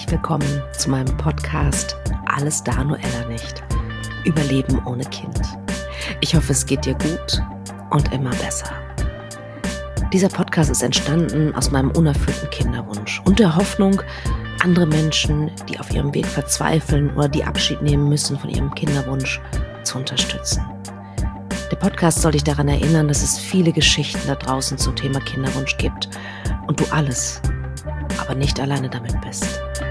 willkommen zu meinem Podcast Alles da, nur Ella nicht. Überleben ohne Kind. Ich hoffe, es geht dir gut und immer besser. Dieser Podcast ist entstanden aus meinem unerfüllten Kinderwunsch und der Hoffnung, andere Menschen, die auf ihrem Weg verzweifeln oder die Abschied nehmen müssen von ihrem Kinderwunsch, zu unterstützen. Der Podcast soll dich daran erinnern, dass es viele Geschichten da draußen zum Thema Kinderwunsch gibt und du alles, aber nicht alleine damit bist.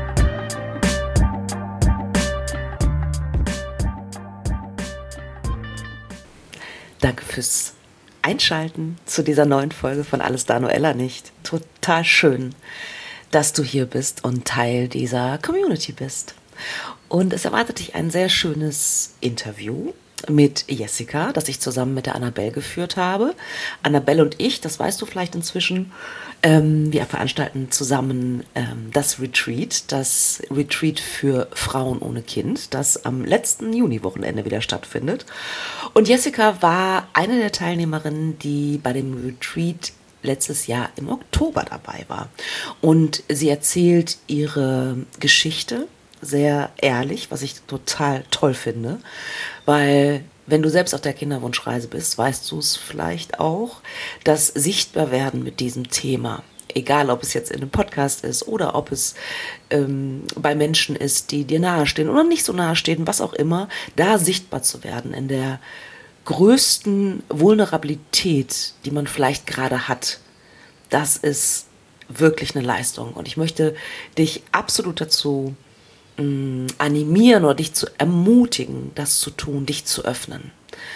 Danke fürs Einschalten zu dieser neuen Folge von Alles da, nur Ella nicht. Total schön, dass du hier bist und Teil dieser Community bist. Und es erwartet dich ein sehr schönes Interview mit Jessica, das ich zusammen mit der Annabelle geführt habe. Annabelle und ich, das weißt du vielleicht inzwischen, wir veranstalten zusammen das Retreat für Frauen ohne Kind, das am letzten Juni-Wochenende wieder stattfindet. Und Jessica war eine der Teilnehmerinnen, die bei dem Retreat letztes Jahr im Oktober dabei war. Und sie erzählt ihre Geschichte sehr ehrlich, was ich total toll finde, weil wenn du selbst auf der Kinderwunschreise bist, weißt du es vielleicht auch, dass Sichtbarwerden mit diesem Thema, egal ob es jetzt in einem Podcast ist oder ob es bei Menschen ist, die dir nahestehen oder nicht so nahestehen, was auch immer, da sichtbar zu werden in der größten Vulnerabilität, die man vielleicht gerade hat, das ist wirklich eine Leistung. Und ich möchte dich absolut dazu animieren oder dich zu ermutigen, das zu tun, dich zu öffnen.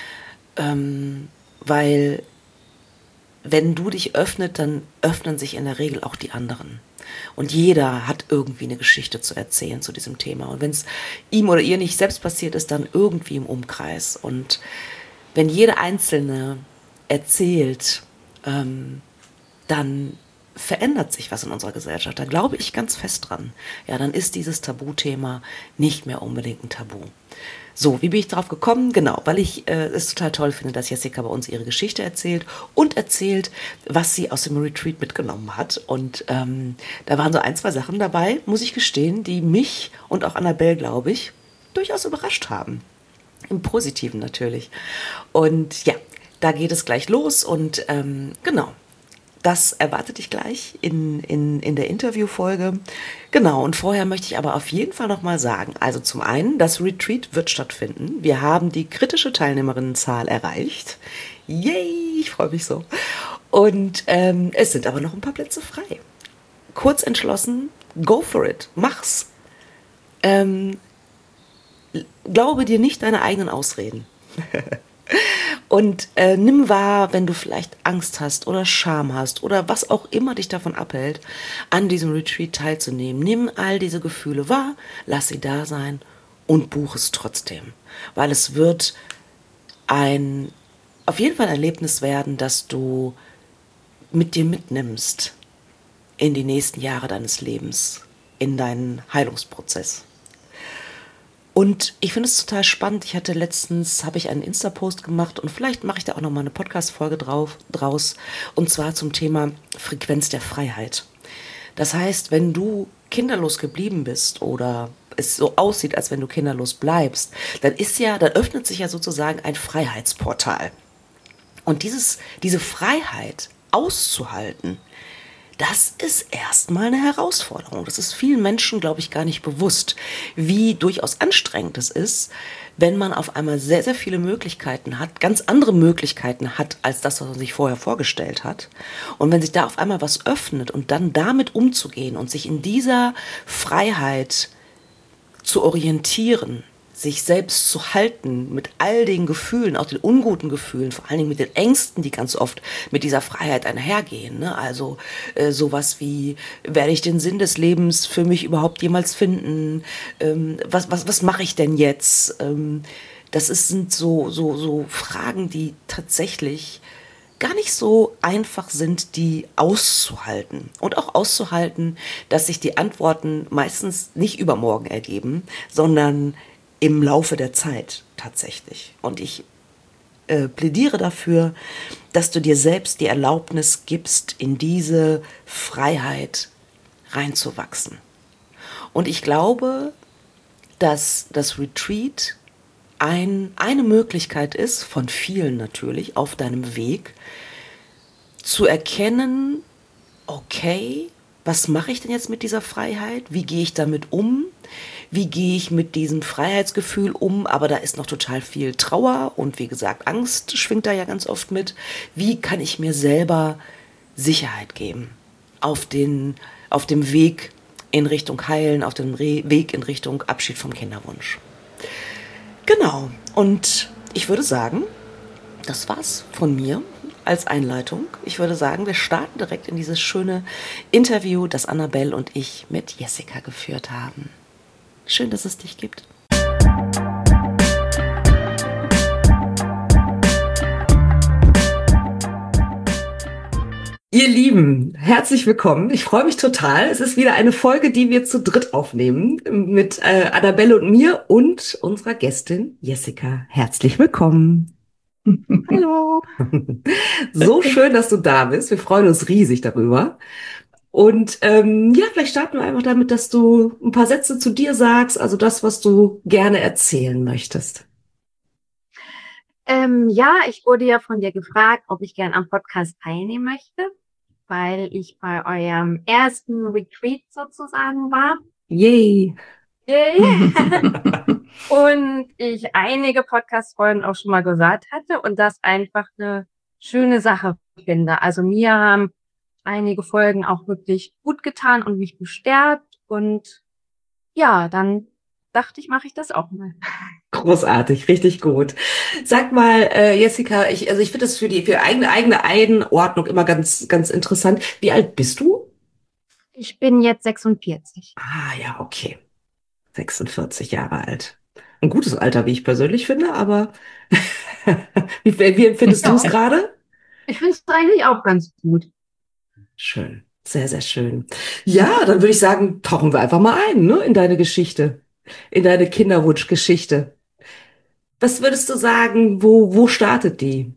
Weil wenn du dich öffnest, dann öffnen sich in der Regel auch die anderen. Und jeder hat irgendwie eine Geschichte zu erzählen zu diesem Thema. Und wenn es ihm oder ihr nicht selbst passiert ist, dann irgendwie im Umkreis. Und wenn jede Einzelne erzählt, dann verändert sich was in unserer Gesellschaft. Da glaube ich ganz fest dran. Ja, dann ist dieses Tabuthema nicht mehr unbedingt ein Tabu. So, wie bin ich drauf gekommen? Genau, weil ich es total toll finde, dass Jessica bei uns ihre Geschichte erzählt und erzählt, was sie aus dem Retreat mitgenommen hat. Und da waren so ein, zwei Sachen dabei, muss ich gestehen, die mich und auch Annabelle, glaube ich, durchaus überrascht haben. Im Positiven natürlich. Und ja, da geht es gleich los und genau. Das erwartet dich gleich in der Interviewfolge. Genau, und vorher möchte ich aber auf jeden Fall nochmal sagen, also zum einen, das Retreat wird stattfinden. Wir haben die kritische Teilnehmerinnenzahl erreicht. Yay, ich freue mich so. Und es sind aber noch ein paar Plätze frei. Kurz entschlossen, go for it, mach's. Glaube dir nicht deine eigenen Ausreden. Und nimm wahr, wenn du vielleicht Angst hast oder Scham hast oder was auch immer dich davon abhält, an diesem Retreat teilzunehmen. Nimm all diese Gefühle wahr, lass sie da sein und buch es trotzdem. Weil es wird auf jeden Fall ein Erlebnis werden, das du mit dir mitnimmst in die nächsten Jahre deines Lebens, in deinen Heilungsprozess. Und ich finde es total spannend. Habe ich einen Insta-Post gemacht und vielleicht mache ich da auch nochmal eine Podcast-Folge draus. Und zwar zum Thema Frequenz der Freiheit. Das heißt, wenn du kinderlos geblieben bist oder es so aussieht, als wenn du kinderlos bleibst, dann öffnet sich ja sozusagen ein Freiheitsportal. Und diese Freiheit auszuhalten, das ist erstmal eine Herausforderung. Das ist vielen Menschen, glaube ich, gar nicht bewusst, wie durchaus anstrengend es ist, wenn man auf einmal sehr, sehr viele Möglichkeiten hat, ganz andere Möglichkeiten hat, als das, was man sich vorher vorgestellt hat. Und wenn sich da auf einmal was öffnet und dann damit umzugehen und sich in dieser Freiheit zu orientieren, sich selbst zu halten mit all den Gefühlen, auch den unguten Gefühlen, vor allen Dingen mit den Ängsten, die ganz oft mit dieser Freiheit einhergehen. Ne? Also sowas wie, werde ich den Sinn des Lebens für mich überhaupt jemals finden? Was mache ich denn jetzt? Sind so Fragen, die tatsächlich gar nicht so einfach sind, die auszuhalten. Und auch auszuhalten, dass sich die Antworten meistens nicht übermorgen ergeben, sondern im Laufe der Zeit tatsächlich. Und ich plädiere dafür, dass du dir selbst die Erlaubnis gibst, in diese Freiheit reinzuwachsen. Und ich glaube, dass das Retreat eine Möglichkeit ist, von vielen natürlich, auf deinem Weg, zu erkennen, okay, was mache ich denn jetzt mit dieser Freiheit? Wie gehe ich damit um? Wie gehe ich mit diesem Freiheitsgefühl um? Aber da ist noch total viel Trauer und wie gesagt, Angst schwingt da ja ganz oft mit. Wie kann ich mir selber Sicherheit geben auf dem Weg in Richtung Heilen, auf dem Weg in Richtung Abschied vom Kinderwunsch? Genau. Und ich würde sagen, das war's von mir als Einleitung. Ich würde sagen, wir starten direkt in dieses schöne Interview, das Annabelle und ich mit Jessica geführt haben. Schön, dass es dich gibt. Ihr Lieben, herzlich willkommen. Ich freue mich total. Es ist wieder eine Folge, die wir zu dritt aufnehmen mit Annabelle und mir und unserer Gästin Jessica. Herzlich willkommen. Hallo. So schön, dass du da bist. Wir freuen uns riesig darüber. Und ja, vielleicht starten wir einfach damit, dass du ein paar Sätze zu dir sagst, also das, was du gerne erzählen möchtest. Ja, ich wurde ja von dir gefragt, ob ich gern am Podcast teilnehmen möchte, weil ich bei eurem ersten Retreat sozusagen war. Yay! Yay. Und ich einige Podcast-Folgen auch schon mal gehört hatte und das einfach eine schöne Sache finde. Also mir haben einige Folgen auch wirklich gut getan und mich bestärkt. Und ja, dann dachte ich, mache ich das auch mal. Großartig, richtig gut. Sag mal, Jessica, also ich finde das für eigene Einordnung immer ganz interessant. Wie alt bist du? Ich bin jetzt 46. Ah, ja, okay. 46 Jahre alt. Ein gutes Alter, wie ich persönlich finde, aber wie empfindest du es Ja, gerade? ich finde es eigentlich auch ganz gut. Schön, sehr, sehr schön. Ja, dann würde ich sagen, tauchen wir einfach mal ein, ne, in deine Geschichte, in deine Kinderwunschgeschichte. Was würdest du sagen, wo startet die?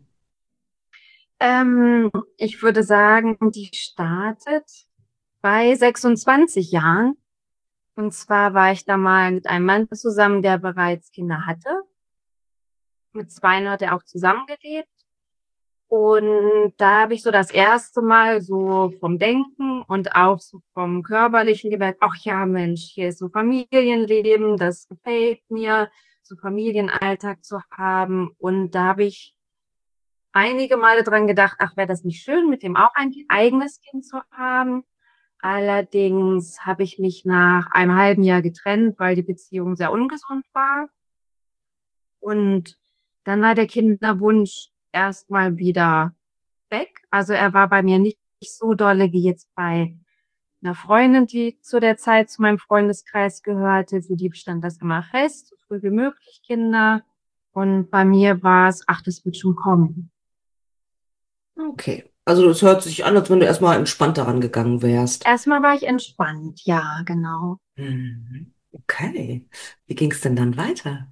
Ich würde sagen, die startet bei 26 Jahren. Und zwar war ich da mal mit einem Mann zusammen, der bereits Kinder hatte. Mit zweien hat er auch zusammengelebt. Und da habe ich so das erste Mal so vom Denken und auch so vom Körperlichen gemerkt, ach ja, Mensch, hier ist so Familienleben, das gefällt mir, so Familienalltag zu haben. Und da habe ich einige Male dran gedacht, ach, wäre das nicht schön, mit dem auch ein eigenes Kind zu haben. Allerdings habe ich mich nach einem halben Jahr getrennt, weil die Beziehung sehr ungesund war. Und dann war der Kinderwunsch erstmal wieder weg. Also er war bei mir nicht so dolle wie jetzt bei einer Freundin, die zu der Zeit zu meinem Freundeskreis gehörte. Für die stand das immer fest, so früh wie möglich Kinder. Und bei mir war es, ach, das wird schon kommen. Okay. Also es hört sich an, als wenn du erstmal entspannt daran gegangen wärst. Erstmal war ich entspannt, ja, genau. Mhm. Okay. Wie ging es denn dann weiter?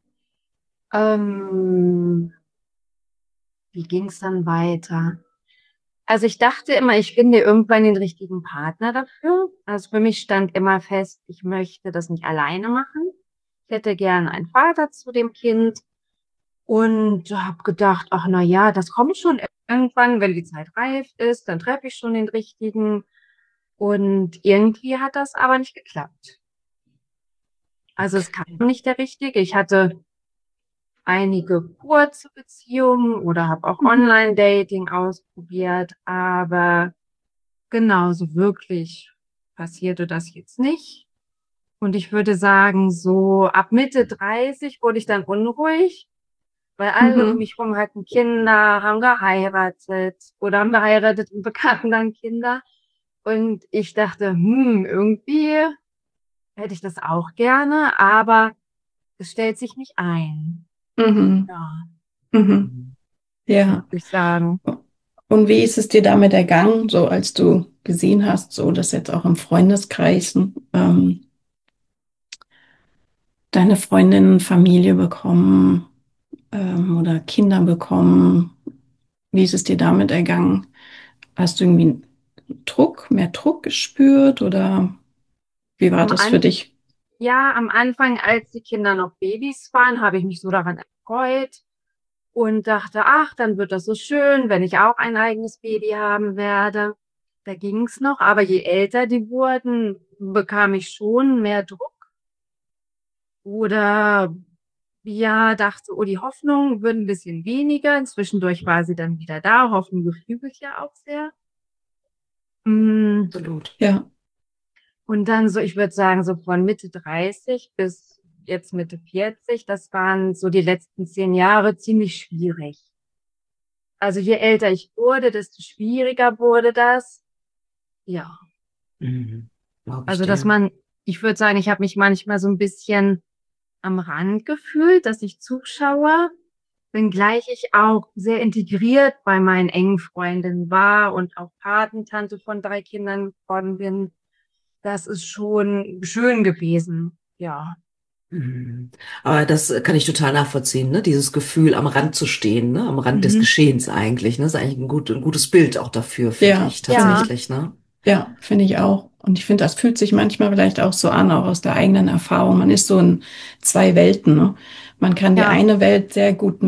Ähm, Wie ging es dann weiter? Also ich dachte immer, ich finde irgendwann den richtigen Partner dafür. Also für mich stand immer fest, ich möchte das nicht alleine machen. Ich hätte gerne einen Vater zu dem Kind und habe gedacht, ach na ja, das kommt schon irgendwann, wenn die Zeit reif ist, dann treffe ich schon den richtigen. Und irgendwie hat das aber nicht geklappt. Also es kam nicht der richtige. Ich hatte einige kurze Beziehungen oder habe auch Online-Dating ausprobiert, aber genauso wirklich passierte das jetzt nicht. Und ich würde sagen, so ab Mitte 30 wurde ich dann unruhig, weil alle um Mhm. mich herum hatten Kinder, haben geheiratet oder haben geheiratet und bekamen dann Kinder. Und ich dachte, irgendwie hätte ich das auch gerne, aber es stellt sich nicht ein. Mhm. Ja, Mhm. Ja. würde ich sagen. Und wie ist es dir damit ergangen, so als du gesehen hast, so dass jetzt auch im Freundeskreis deine Freundinnen Familie bekommen oder Kinder bekommen? Wie ist es dir damit ergangen? Hast du irgendwie Druck, mehr Druck gespürt oder? Wie war Am das für An dich? ja, am Anfang, als die Kinder noch Babys waren, habe ich mich so daran erfreut und dachte, ach, dann wird das so schön, wenn ich auch ein eigenes Baby haben werde. Da ging's noch, aber je älter die wurden, bekam ich schon mehr Druck oder ja, dachte, oh, die Hoffnung wird ein bisschen weniger. Zwischendurch war sie dann wieder da. Hoffnung beflügelt ja auch sehr. Mm, Absolut. Ja, Und dann so, ich würde sagen, so von Mitte 30 bis jetzt Mitte 40, das waren so die letzten 10 Jahre ziemlich schwierig. Also je älter ich wurde, desto schwieriger wurde das. Ja, Mhm. Glaube ich also dass dir. ich würde sagen, ich habe mich manchmal so ein bisschen am Rand gefühlt, dass ich zuschaue, wenngleich ich auch sehr integriert bei meinen engen Freundinnen war und auch Patentante von 3 Kindern geworden bin. Das ist schon schön gewesen. Ja. Mhm. Aber das kann ich total nachvollziehen, ne? Dieses Gefühl, am Rand zu stehen, ne? Am Rand des Mhm. Geschehens eigentlich, ne? Das ist eigentlich ein gutes Bild auch dafür, finde ja, ich finde Ja. ich. tatsächlich, ne? Ja, finde ich auch. Und ich finde, das fühlt sich manchmal vielleicht auch so an, auch aus der eigenen Erfahrung. Man ist so in zwei Welten, ne? Man kann die Ja. eine Welt sehr gut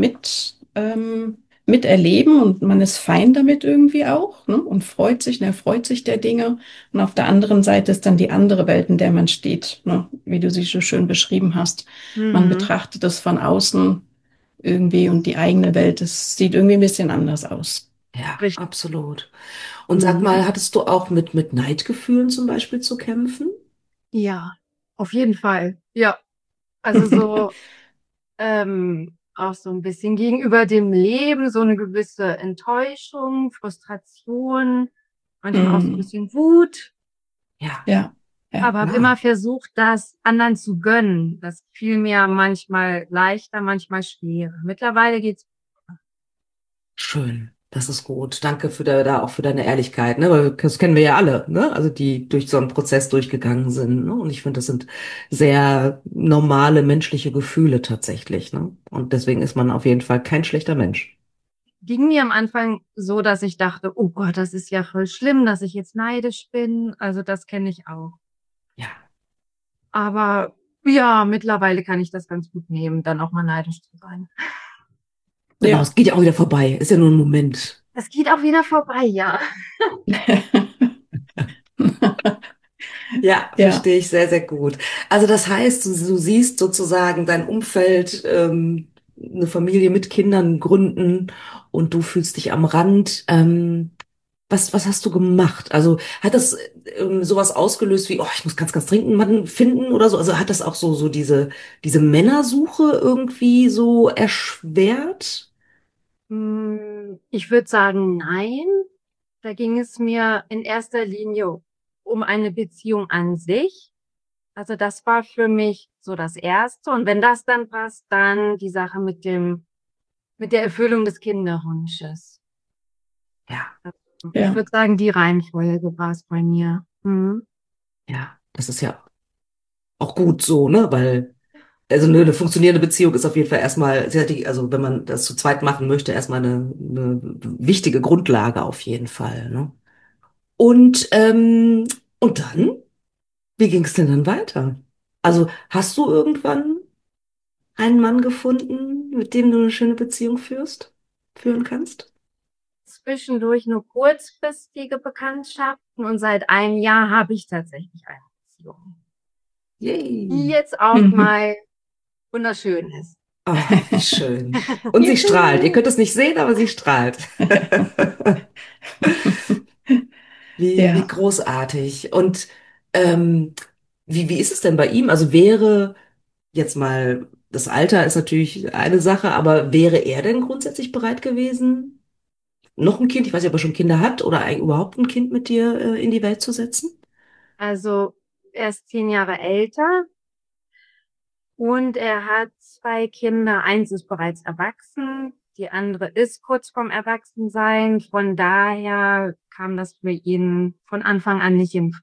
miterleben und man ist fein damit irgendwie auch, ne? Und freut sich, und erfreut sich der Dinge. Und auf der anderen Seite ist dann die andere Welt, in der man steht, ne? Wie du sie so schön beschrieben hast. Man Mhm. betrachtet es von außen irgendwie und die eigene Welt, es sieht irgendwie ein bisschen anders aus. Ja, Richtig. absolut. Und sag Mhm. mal, hattest du auch mit Neidgefühlen zum Beispiel zu kämpfen? Ja, auf jeden Fall. Ja. Also so auch so ein bisschen gegenüber dem Leben, so eine gewisse Enttäuschung, Frustration, manchmal auch so ein Hm, bisschen Wut. Ja, ja, ja. Aber habe immer klar. versucht, das anderen zu gönnen. Das fiel mir manchmal leichter, manchmal schwerer. Mittlerweile geht's. Schön. Das ist gut. Danke da auch für deine Ehrlichkeit, ne? Weil das kennen wir ja alle, ne? Also die durch so einen Prozess durchgegangen sind, ne? Und ich finde, das sind sehr normale menschliche Gefühle tatsächlich, ne? Und deswegen ist man auf jeden Fall kein schlechter Mensch. Ging mir am Anfang so, dass ich dachte, oh Gott, das ist ja voll schlimm, dass ich jetzt neidisch bin. Also das kenne ich auch. Ja. Aber ja, mittlerweile kann ich das ganz gut nehmen, dann auch mal neidisch zu sein. Genau, Ja. es geht ja auch wieder vorbei. Ist ja nur ein Moment. Das geht auch wieder vorbei, ja. Ja, Ja, verstehe ich sehr, sehr gut. Also das heißt, du siehst sozusagen dein Umfeld, eine Familie mit Kindern gründen und du fühlst dich am Rand. Was hast du gemacht? Also hat das sowas ausgelöst wie, oh, ich muss ganz dringend jemanden finden oder so? Also hat das auch so diese Männersuche irgendwie so erschwert? Ich würde sagen, nein. Da ging es mir in erster Linie um eine Beziehung an sich. Also das war für mich so das Erste. Und wenn das dann passt, dann die Sache mit der Erfüllung des Kinderwunsches. Ja, Ich ja, würde sagen, die Reihenfolge war es bei mir. Mhm. ja, das ist ja auch gut so, ne? Weil also eine funktionierende Beziehung ist auf jeden Fall erstmal, also wenn man das zu zweit machen möchte, erstmal eine wichtige Grundlage auf jeden Fall, ne? Und dann, wie ging es denn dann weiter? Also hast du irgendwann einen Mann gefunden, mit dem du eine schöne Beziehung führen kannst? Zwischendurch nur kurzfristige Bekanntschaften und seit einem Jahr habe ich tatsächlich eine Beziehung, die Yay! jetzt auch mhm. mal wunderschön ist. Ah, wie schön. Und sie strahlt. Ihr Juhu. könnt es nicht sehen, aber sie strahlt. Wie Ja, großartig. Und ähm, wie ist es denn bei ihm? Also wäre jetzt mal, das Alter ist natürlich eine Sache, aber wäre er denn grundsätzlich bereit gewesen, noch ein Kind, ich weiß nicht, ob er schon Kinder hat oder eigentlich überhaupt ein Kind mit dir in die Welt zu setzen? Also er ist 10 Jahre älter und er hat 2 Kinder. Eins ist bereits erwachsen, die andere ist kurz vorm Erwachsensein. Von daher kam das für ihn von Anfang an nicht in.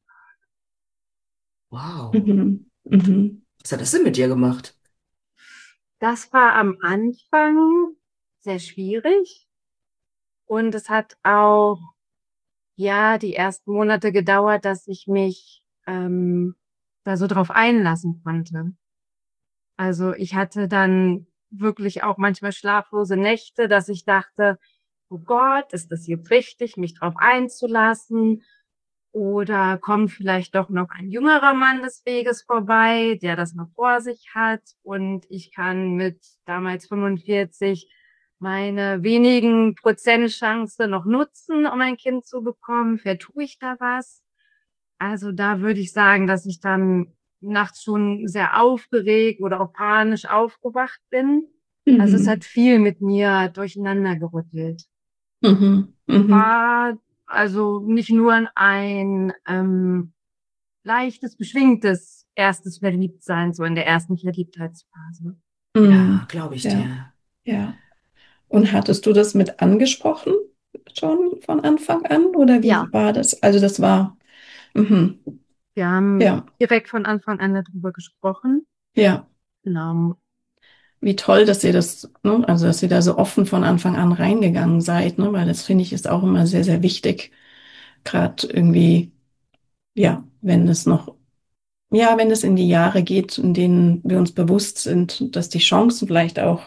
Wow. mhm. Mhm. Was hat das denn mit dir gemacht? Das war am Anfang sehr schwierig und es hat auch, ja, die ersten Monate gedauert, dass ich mich da so drauf einlassen konnte. Also ich hatte dann wirklich auch manchmal schlaflose Nächte, dass ich dachte, oh Gott, ist das hier wichtig, mich drauf einzulassen? Oder kommt vielleicht doch noch ein jüngerer Mann des Weges vorbei, der das noch vor sich hat und ich kann mit damals 45 meine wenigen Prozent Chance noch nutzen, um ein Kind zu bekommen. Vertue ich da was? Also da würde ich sagen, dass ich dann nachts schon sehr aufgeregt oder auch panisch aufgewacht bin. Also es hat viel mit mir durcheinander gerüttelt. Mhm. Mhm. War also nicht nur ein leichtes, beschwingtes erstes Verliebtsein, so in der ersten Verliebtheitsphase. Ja, Mhm. glaube ich Ja, dir. ja. Und hattest du das mit angesprochen schon von Anfang an oder Ja, wie war das? Also das war, mhm. wir haben Ja, direkt von Anfang an darüber gesprochen. ja. Genau. Wie toll, dass ihr das, ne, also dass ihr da so offen von Anfang an reingegangen seid, ne, weil das finde ich ist auch immer sehr, sehr wichtig. Gerade irgendwie, ja, wenn es noch, ja, wenn es in die Jahre geht, in denen wir uns bewusst sind, dass die Chancen vielleicht auch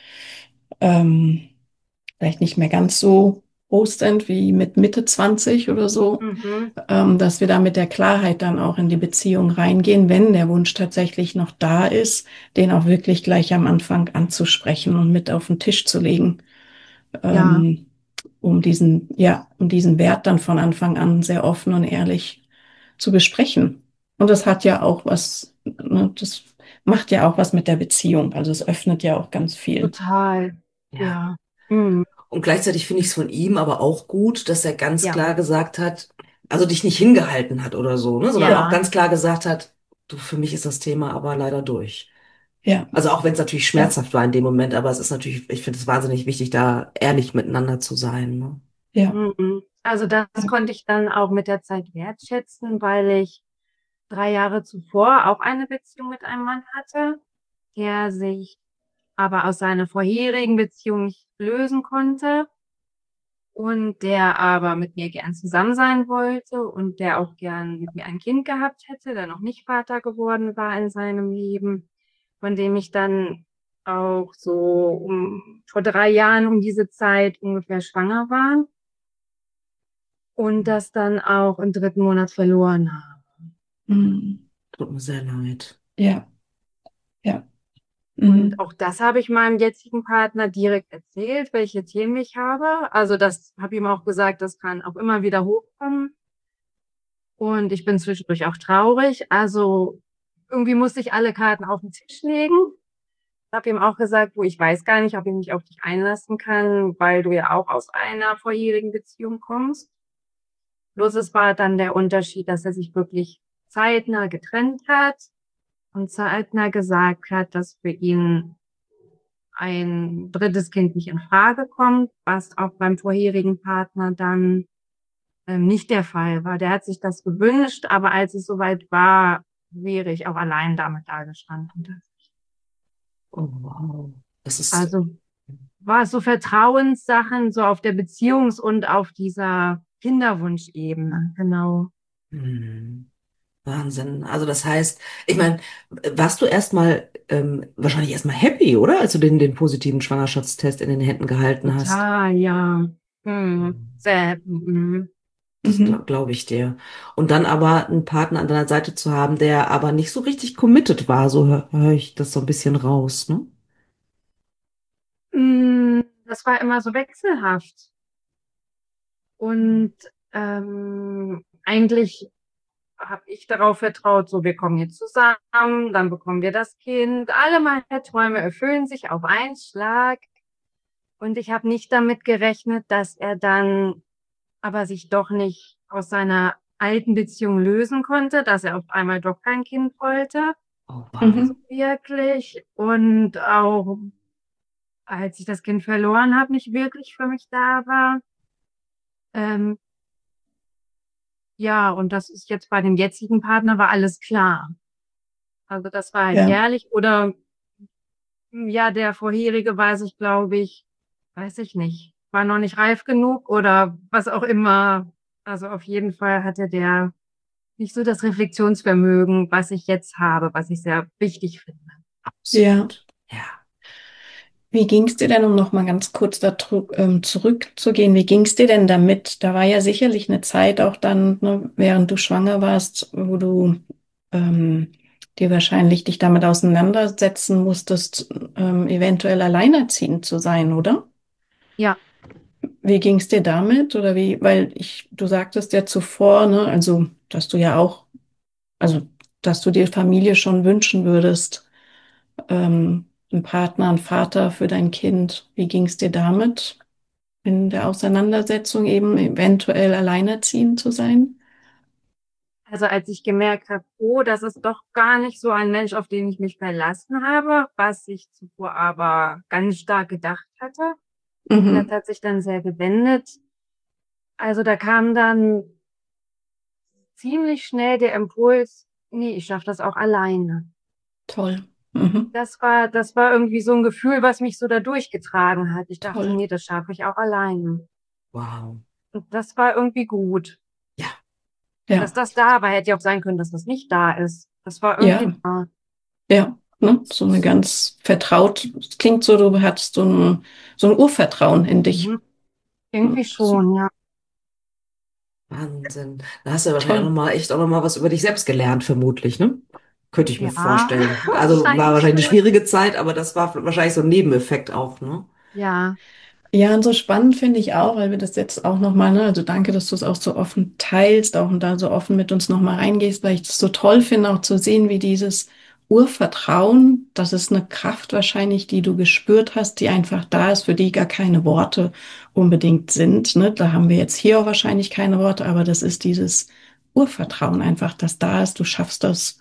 ähm, vielleicht nicht mehr ganz so groß sind wie mit Mitte 20 oder so, Mhm. dass wir da mit der Klarheit dann auch in die Beziehung reingehen, wenn der Wunsch tatsächlich noch da ist, den auch wirklich gleich am Anfang anzusprechen und mit auf den Tisch zu legen, Ja, ähm, um diesen Wert dann von Anfang an sehr offen und ehrlich zu besprechen. Und das hat ja auch was, ne, das macht ja auch was mit der Beziehung. Also es öffnet ja auch ganz viel. total. Ja. Ja. Mhm. Und gleichzeitig finde ich es von ihm aber auch gut, dass er ganz Ja. klar gesagt hat, also dich nicht hingehalten hat oder so, ne, sondern auch Ja. ganz klar gesagt hat, du, für mich ist das Thema aber leider durch. Ja, Also auch wenn es natürlich ja, schmerzhaft war in dem Moment, aber es ist natürlich, ich finde es wahnsinnig wichtig, da ehrlich miteinander zu sein, ne? ja. Mhm. Also das konnte ich dann auch mit der Zeit wertschätzen, weil ich 3 Jahre zuvor auch eine Beziehung mit einem Mann hatte, der sich aber aus seiner vorherigen Beziehung nicht lösen konnte und der aber mit mir gern zusammen sein wollte und der auch gern mit mir ein Kind gehabt hätte, der noch nicht Vater geworden war in seinem Leben, von dem ich dann auch so vor 3 Jahren um diese Zeit ungefähr schwanger war und das dann auch im 3. Monat verloren habe. Mhm. Tut mir sehr leid. Ja, ja. Und Mhm. auch das habe ich meinem jetzigen Partner direkt erzählt, welche Themen ich habe. Also das habe ihm auch gesagt, das kann auch immer wieder hochkommen. Und ich bin zwischendurch auch traurig. Also irgendwie musste ich alle Karten auf den Tisch legen. Ich habe ihm auch gesagt, du, ich weiß gar nicht, ob ich mich auf dich einlassen kann, weil du ja auch aus einer vorherigen Beziehung kommst. Bloß es war dann der Unterschied, dass er sich wirklich zeitnah getrennt hat und zeitnah gesagt hat, dass für ihn ein drittes Kind nicht in Frage kommt, was auch beim vorherigen Partner dann nicht der Fall war. Der hat sich das gewünscht, aber als es soweit war, wäre ich auch allein damit dagestanden. Oh, wow. Das ist, Also war es so Vertrauenssachen, so auf der Beziehungs- und auf dieser Kinderwunschebene, genau. hm. Wahnsinn. Also das heißt, ich meine, warst du erstmal wahrscheinlich erstmal happy, oder? Als du den positiven Schwangerschaftstest in den Händen gehalten hast. Total, ja. Mhm. Sehr, Das Mhm. glaube ich dir. Und dann aber einen Partner an deiner Seite zu haben, der aber nicht so richtig committed war, so hör ich das so ein bisschen raus, ne? Das war immer so wechselhaft. Und eigentlich habe ich darauf vertraut, so wir kommen jetzt zusammen, dann bekommen wir das Kind. Alle meine Träume erfüllen sich auf einen Schlag. Und ich habe nicht damit gerechnet, dass er dann aber sich doch nicht aus seiner alten Beziehung lösen konnte, dass er auf einmal doch kein Kind wollte. Oh, wow. So Mhm. wirklich. Und auch als ich das Kind verloren habe, nicht wirklich für mich da war. Ähm, ja, und das ist jetzt bei dem jetzigen Partner war alles klar. Also das war halt Ja, ehrlich. Oder ja, der vorherige weiß ich, glaube ich, weiß ich nicht, war noch nicht reif genug oder was auch immer. Also auf jeden Fall hatte der nicht so das Reflexionsvermögen, was ich jetzt habe, was ich sehr wichtig finde. Ja. Absolut. Ja. Wie ging es dir denn, um noch mal ganz kurz zurückzugehen, wie ging es dir denn damit? Da war ja sicherlich eine Zeit auch dann, ne, während du schwanger warst, wo du ähm, dir wahrscheinlich dich damit auseinandersetzen musstest, eventuell alleinerziehend zu sein, oder? Ja, Wie ging es dir damit? Oder wie, du sagtest ja zuvor, ne, also, dass du ja auch, also, dass du dir Familie schon wünschen würdest, einen Partner, einen Vater für dein Kind. Wie ging es dir damit, in der Auseinandersetzung eben eventuell alleinerziehend zu sein? also als ich gemerkt habe, oh, das ist doch gar nicht so ein Mensch, auf den ich mich verlassen habe, was ich zuvor aber ganz stark gedacht hatte, das Mhm. hat sich dann sehr gewendet. Also da kam dann ziemlich schnell der Impuls, nee, ich schaffe das auch alleine. Toll. Mhm. Das war irgendwie so ein Gefühl, was mich so da durchgetragen hat. Ich dachte, Toll. nee, das schaffe ich auch alleine. Wow. Und das war irgendwie gut. Ja. Dass Ja. das da war, hätte ja auch sein können, dass das nicht da ist. Das war irgendwie Ja. da. Ja. Ne? So eine ganz vertraut, es klingt so, du hattest so ein Urvertrauen in dich. Mhm. Ne? Irgendwie So, schon, ja. Wahnsinn. Da hast du ja wahrscheinlich toll. auch noch mal was über dich selbst gelernt, vermutlich, ne? Könnte ich mir Ja, vorstellen. Also war wahrscheinlich wahrscheinlich eine schon. schwierige Zeit, aber das war wahrscheinlich so ein Nebeneffekt auch, ne? Ja. Ja, und so spannend finde ich auch, weil wir das jetzt auch nochmal, ne, also danke, dass du es auch so offen teilst, auch und da so offen mit uns nochmal reingehst, weil ich das so toll finde, auch zu sehen, wie dieses Urvertrauen, das ist eine Kraft wahrscheinlich, die du gespürt hast, die einfach da ist, für die gar keine Worte unbedingt sind, ne? Da haben wir jetzt hier auch wahrscheinlich keine Worte, aber das ist dieses Urvertrauen einfach, das da ist, du schaffst das,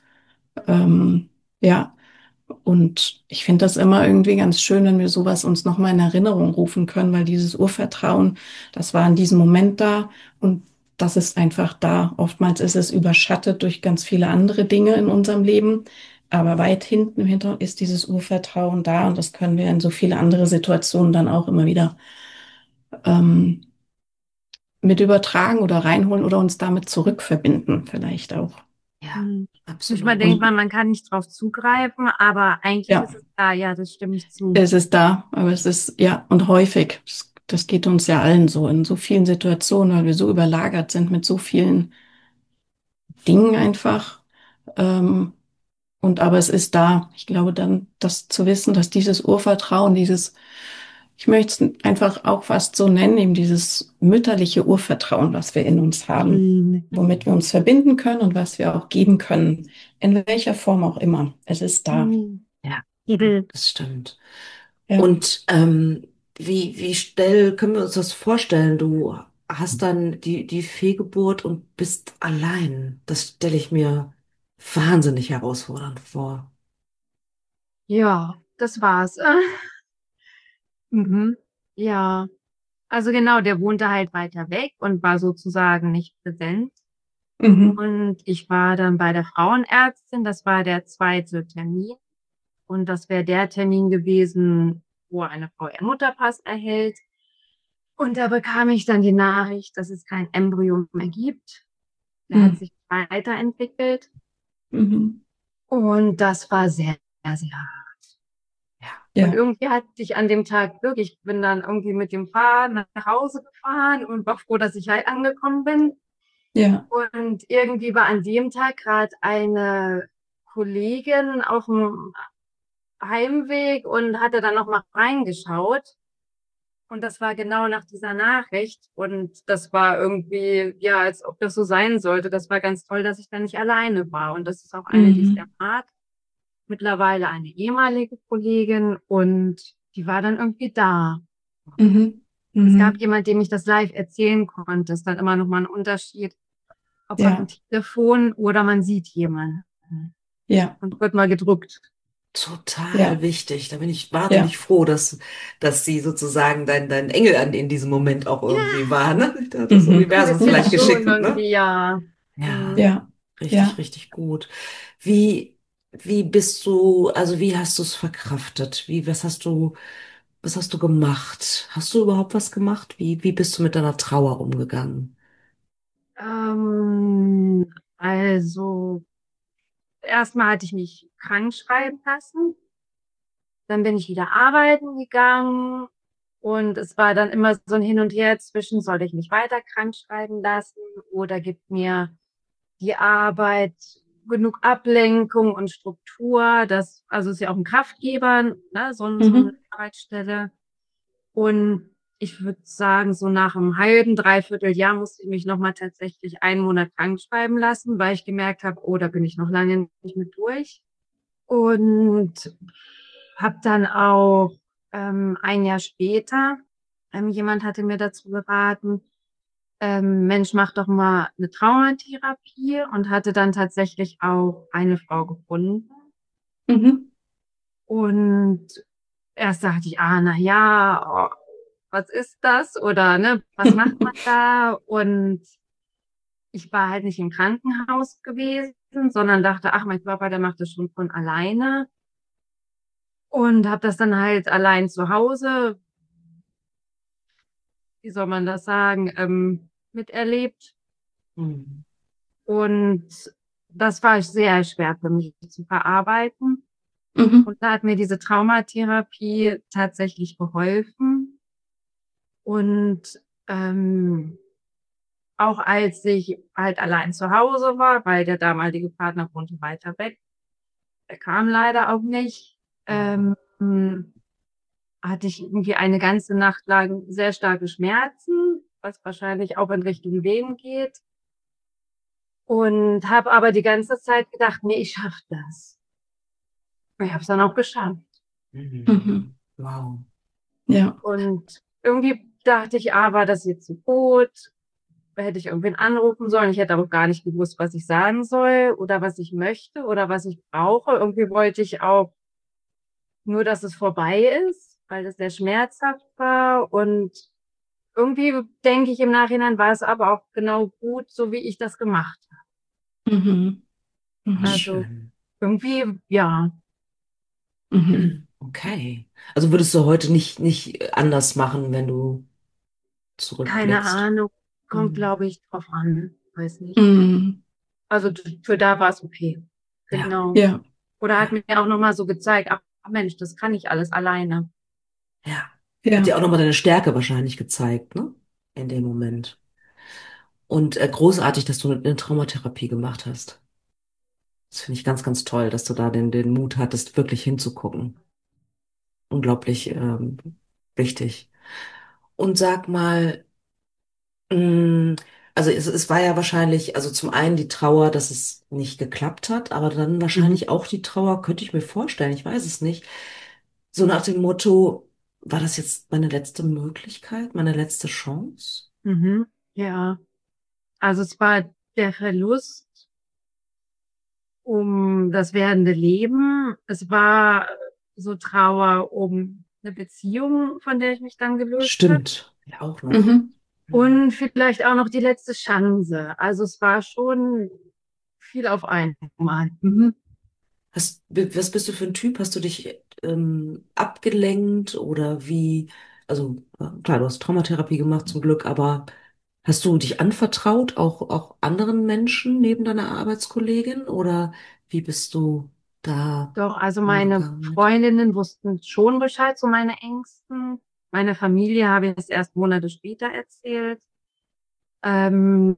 ja. Und ich finde das immer irgendwie ganz schön, wenn wir sowas uns nochmal in Erinnerung rufen können, weil dieses Urvertrauen, das war in diesem Moment da und das ist einfach da. Oftmals ist es überschattet durch ganz viele andere Dinge in unserem Leben, aber weit hinten im Hintergrund ist dieses Urvertrauen da und das können wir in so viele andere Situationen dann auch immer wieder ähm, mit übertragen oder reinholen oder uns damit zurückverbinden, vielleicht auch. Ja, Hm. Manchmal absolut. denkt Und man kann nicht drauf zugreifen, aber eigentlich ja. ist es da. Ja, das stimme ich zu. Es ist da, aber es ist, ja, und häufig, das geht uns ja allen so, in so vielen Situationen, weil wir so überlagert sind mit so vielen Dingen einfach. Ähm, und aber es ist da. Ich glaube dann, das zu wissen, dass dieses Urvertrauen, ich möchte es einfach auch fast so nennen, eben dieses mütterliche Urvertrauen, was wir in uns haben, Hm. womit wir uns verbinden können und was wir auch geben können, in welcher Form auch immer. Es ist da. Hm. Ja, Edel. das stimmt. Ja. Und können wir uns das vorstellen? Du hast dann die Fehlgeburt und bist allein. Das stelle ich mir wahnsinnig herausfordernd vor. Ja, das war's. Mhm. Ja. Also genau, der wohnte halt weiter weg und war sozusagen nicht präsent. Mhm. Und ich war dann bei der Frauenärztin, das war der zweite Termin. Und das wäre der Termin gewesen, wo eine Frau ihren Mutterpass erhält. Und da bekam ich dann die Nachricht, dass es kein Embryo mehr gibt. Der hat Mhm. sich weiterentwickelt. Mhm. Und das war sehr, sehr hart. Ja, Und Ja. irgendwie hatte ich an dem Tag Glück. Ich bin dann irgendwie mit dem Fahrrad nach Hause gefahren und war froh, dass ich halt angekommen bin. Ja. Und irgendwie war an dem Tag gerade eine Kollegin auf dem Heimweg und hatte dann noch mal reingeschaut. Und das war genau nach dieser Nachricht. Und das war irgendwie, ja, als ob das so sein sollte. Das war ganz toll, dass ich da nicht alleine war. Und das ist auch eine, die ich sehr Mhm. mag. Mittlerweile eine ehemalige Kollegin und die war dann irgendwie da. Mhm. Und es gab Mhm. jemand, dem ich das live erzählen konnte. Ist dann immer noch mal ein Unterschied, ob am Ja, Telefon oder man sieht jemanden. ja, Und wird mal gedruckt. total ja, wichtig. Da bin ich ja. wahnsinnig froh, dass sie sozusagen dein Engel in diesem Moment auch irgendwie Ja, war, ne? Da hat das Mhm. ein Universum bisschen vielleicht Ja, schon geschickt, ne? irgendwie, ja. Ja, Hm. ja, richtig, ja. richtig gut. Wie, also wie hast du es verkraftet? Was hast du gemacht? Hast du überhaupt was gemacht? Wie bist du mit deiner Trauer umgegangen? Ähm, Also, erstmal hatte ich mich krank schreiben lassen. Dann bin ich wieder arbeiten gegangen und es war dann immer so ein Hin und Her zwischen, soll ich mich weiter krank schreiben lassen oder gibt mir die Arbeit genug Ablenkung und Struktur, also ist ja auch ein Kraftgeber, ne, so eine Mhm. Arbeitsstelle. Und ich würde sagen, so nach einem halben, dreiviertel Jahr musste ich mich nochmal tatsächlich einen Monat krank schreiben lassen, weil ich gemerkt habe, oh, da bin ich noch lange nicht mit durch. Und habe dann auch ein Jahr später, jemand hatte mir dazu geraten, Mensch, mach doch mal eine Traumatherapie und hatte dann tatsächlich auch eine Frau gefunden. Mhm. Und erst dachte ich, na ja, oh, was ist das? Oder ne, was macht man da? Und ich war halt nicht im Krankenhaus gewesen, sondern dachte, ach, mein Körper, der macht das schon von alleine. Und habe das dann halt allein zu Hause, wie soll man das sagen, miterlebt. Mhm. Und das war sehr schwer für mich zu verarbeiten. Mhm. Und da hat mir diese Traumatherapie tatsächlich geholfen. Und auch als ich halt allein zu Hause war, weil der damalige Partner wohnte weiter weg, der kam leider auch nicht, Oh. ähm, hatte ich irgendwie eine ganze Nacht lang sehr starke Schmerzen, was wahrscheinlich auch in Richtung Wehen geht. Und habe aber die ganze Zeit gedacht, nee, ich schaff das. Ich habe es dann auch geschafft. Mhm. Mhm. Wow. Ja. Und irgendwie dachte ich aber, das ist jetzt zu gut. Hätte ich irgendwen anrufen sollen. Ich hätte aber gar nicht gewusst, was ich sagen soll oder was ich möchte oder was ich brauche. Irgendwie wollte ich auch nur, dass es vorbei ist, weil das sehr schmerzhaft war. Und irgendwie denke ich im Nachhinein war es aber auch genau gut, so wie ich das gemacht habe. Mhm. Oh, Mhm. Also schön. irgendwie, ja, Mhm. Okay. Also würdest du heute nicht anders machen, wenn du keine zurückblickst? Ahnung. Kommt, Mhm. glaube ich, drauf an. Weiß nicht. Mhm. Also für da war es okay. Ja, Genau. Ja. Oder hat ja, mir auch nochmal so gezeigt, ach Mensch, das kann ich alles alleine. ja. Hat Ja. dir auch nochmal deine Stärke wahrscheinlich gezeigt, ne? In dem Moment. Und großartig, dass du eine Traumatherapie gemacht hast. Das finde ich ganz, ganz toll, dass du da den Mut hattest, wirklich hinzugucken. Unglaublich wichtig. Und sag mal, mh, also es war ja wahrscheinlich, also zum einen die Trauer, dass es nicht geklappt hat, aber dann Mhm. wahrscheinlich auch die Trauer, könnte ich mir vorstellen, ich weiß es nicht, so nach dem Motto, war das jetzt meine letzte Möglichkeit, meine letzte Chance? Mhm. Ja. Also es war der Verlust um das werdende Leben. Es war so Trauer um eine Beziehung, von der ich mich dann gelöst habe. Stimmt, ja auch noch. Mhm. Hm. Und vielleicht auch noch die letzte Chance. Also es war schon viel auf einmal. Mhm. Was bist du für ein Typ? Hast du dich abgelenkt oder wie? Also klar, du hast Traumatherapie gemacht zum Glück, aber hast du dich anvertraut, auch anderen Menschen neben deiner Arbeitskollegin oder wie bist du da Doch, also meine umgegangen mit? Freundinnen wussten schon Bescheid, so meine Ängsten. Meine Familie habe ich es erst Monate später erzählt. Ähm,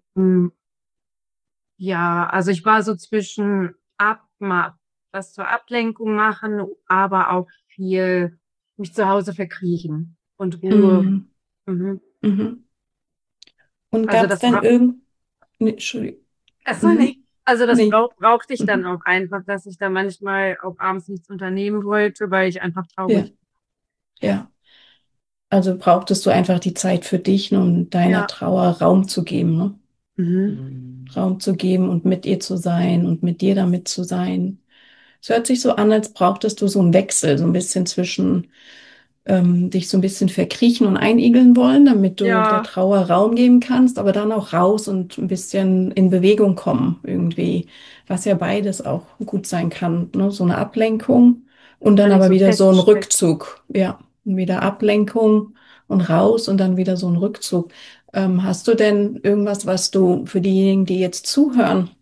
ja, also ich war so zwischen mal was zur Ablenkung machen, aber auch viel mich zu Hause verkriechen und Ruhe. Mhm. Mhm. Mhm. Und Also gab es das denn bra irgend... Nee, Entschuldigung. also Mhm. nicht. Also das Nee. brauchte ich dann Mhm. auch einfach, dass ich da manchmal auch abends nichts unternehmen wollte, weil ich einfach Ja. traurig. Ja. Also brauchtest du einfach die Zeit für dich, ne, um deiner Ja. Trauer Raum zu geben, ne? Mhm. Hm. Raum zu geben und mit ihr zu sein und mit dir damit zu sein. Es hört sich so an, als brauchtest du so einen Wechsel, so ein bisschen zwischen dich so ein bisschen verkriechen und einigeln wollen, damit du der Ja, Trauer Raum geben kannst, aber dann auch raus und ein bisschen in Bewegung kommen irgendwie, was ja beides auch gut sein kann, ne? So eine Ablenkung und dann weil ich aber so wieder so ein feststecke. Rückzug, ja, und wieder Ablenkung und raus und dann wieder so ein Rückzug. Hast du denn irgendwas, was du für diejenigen, die jetzt zuhören,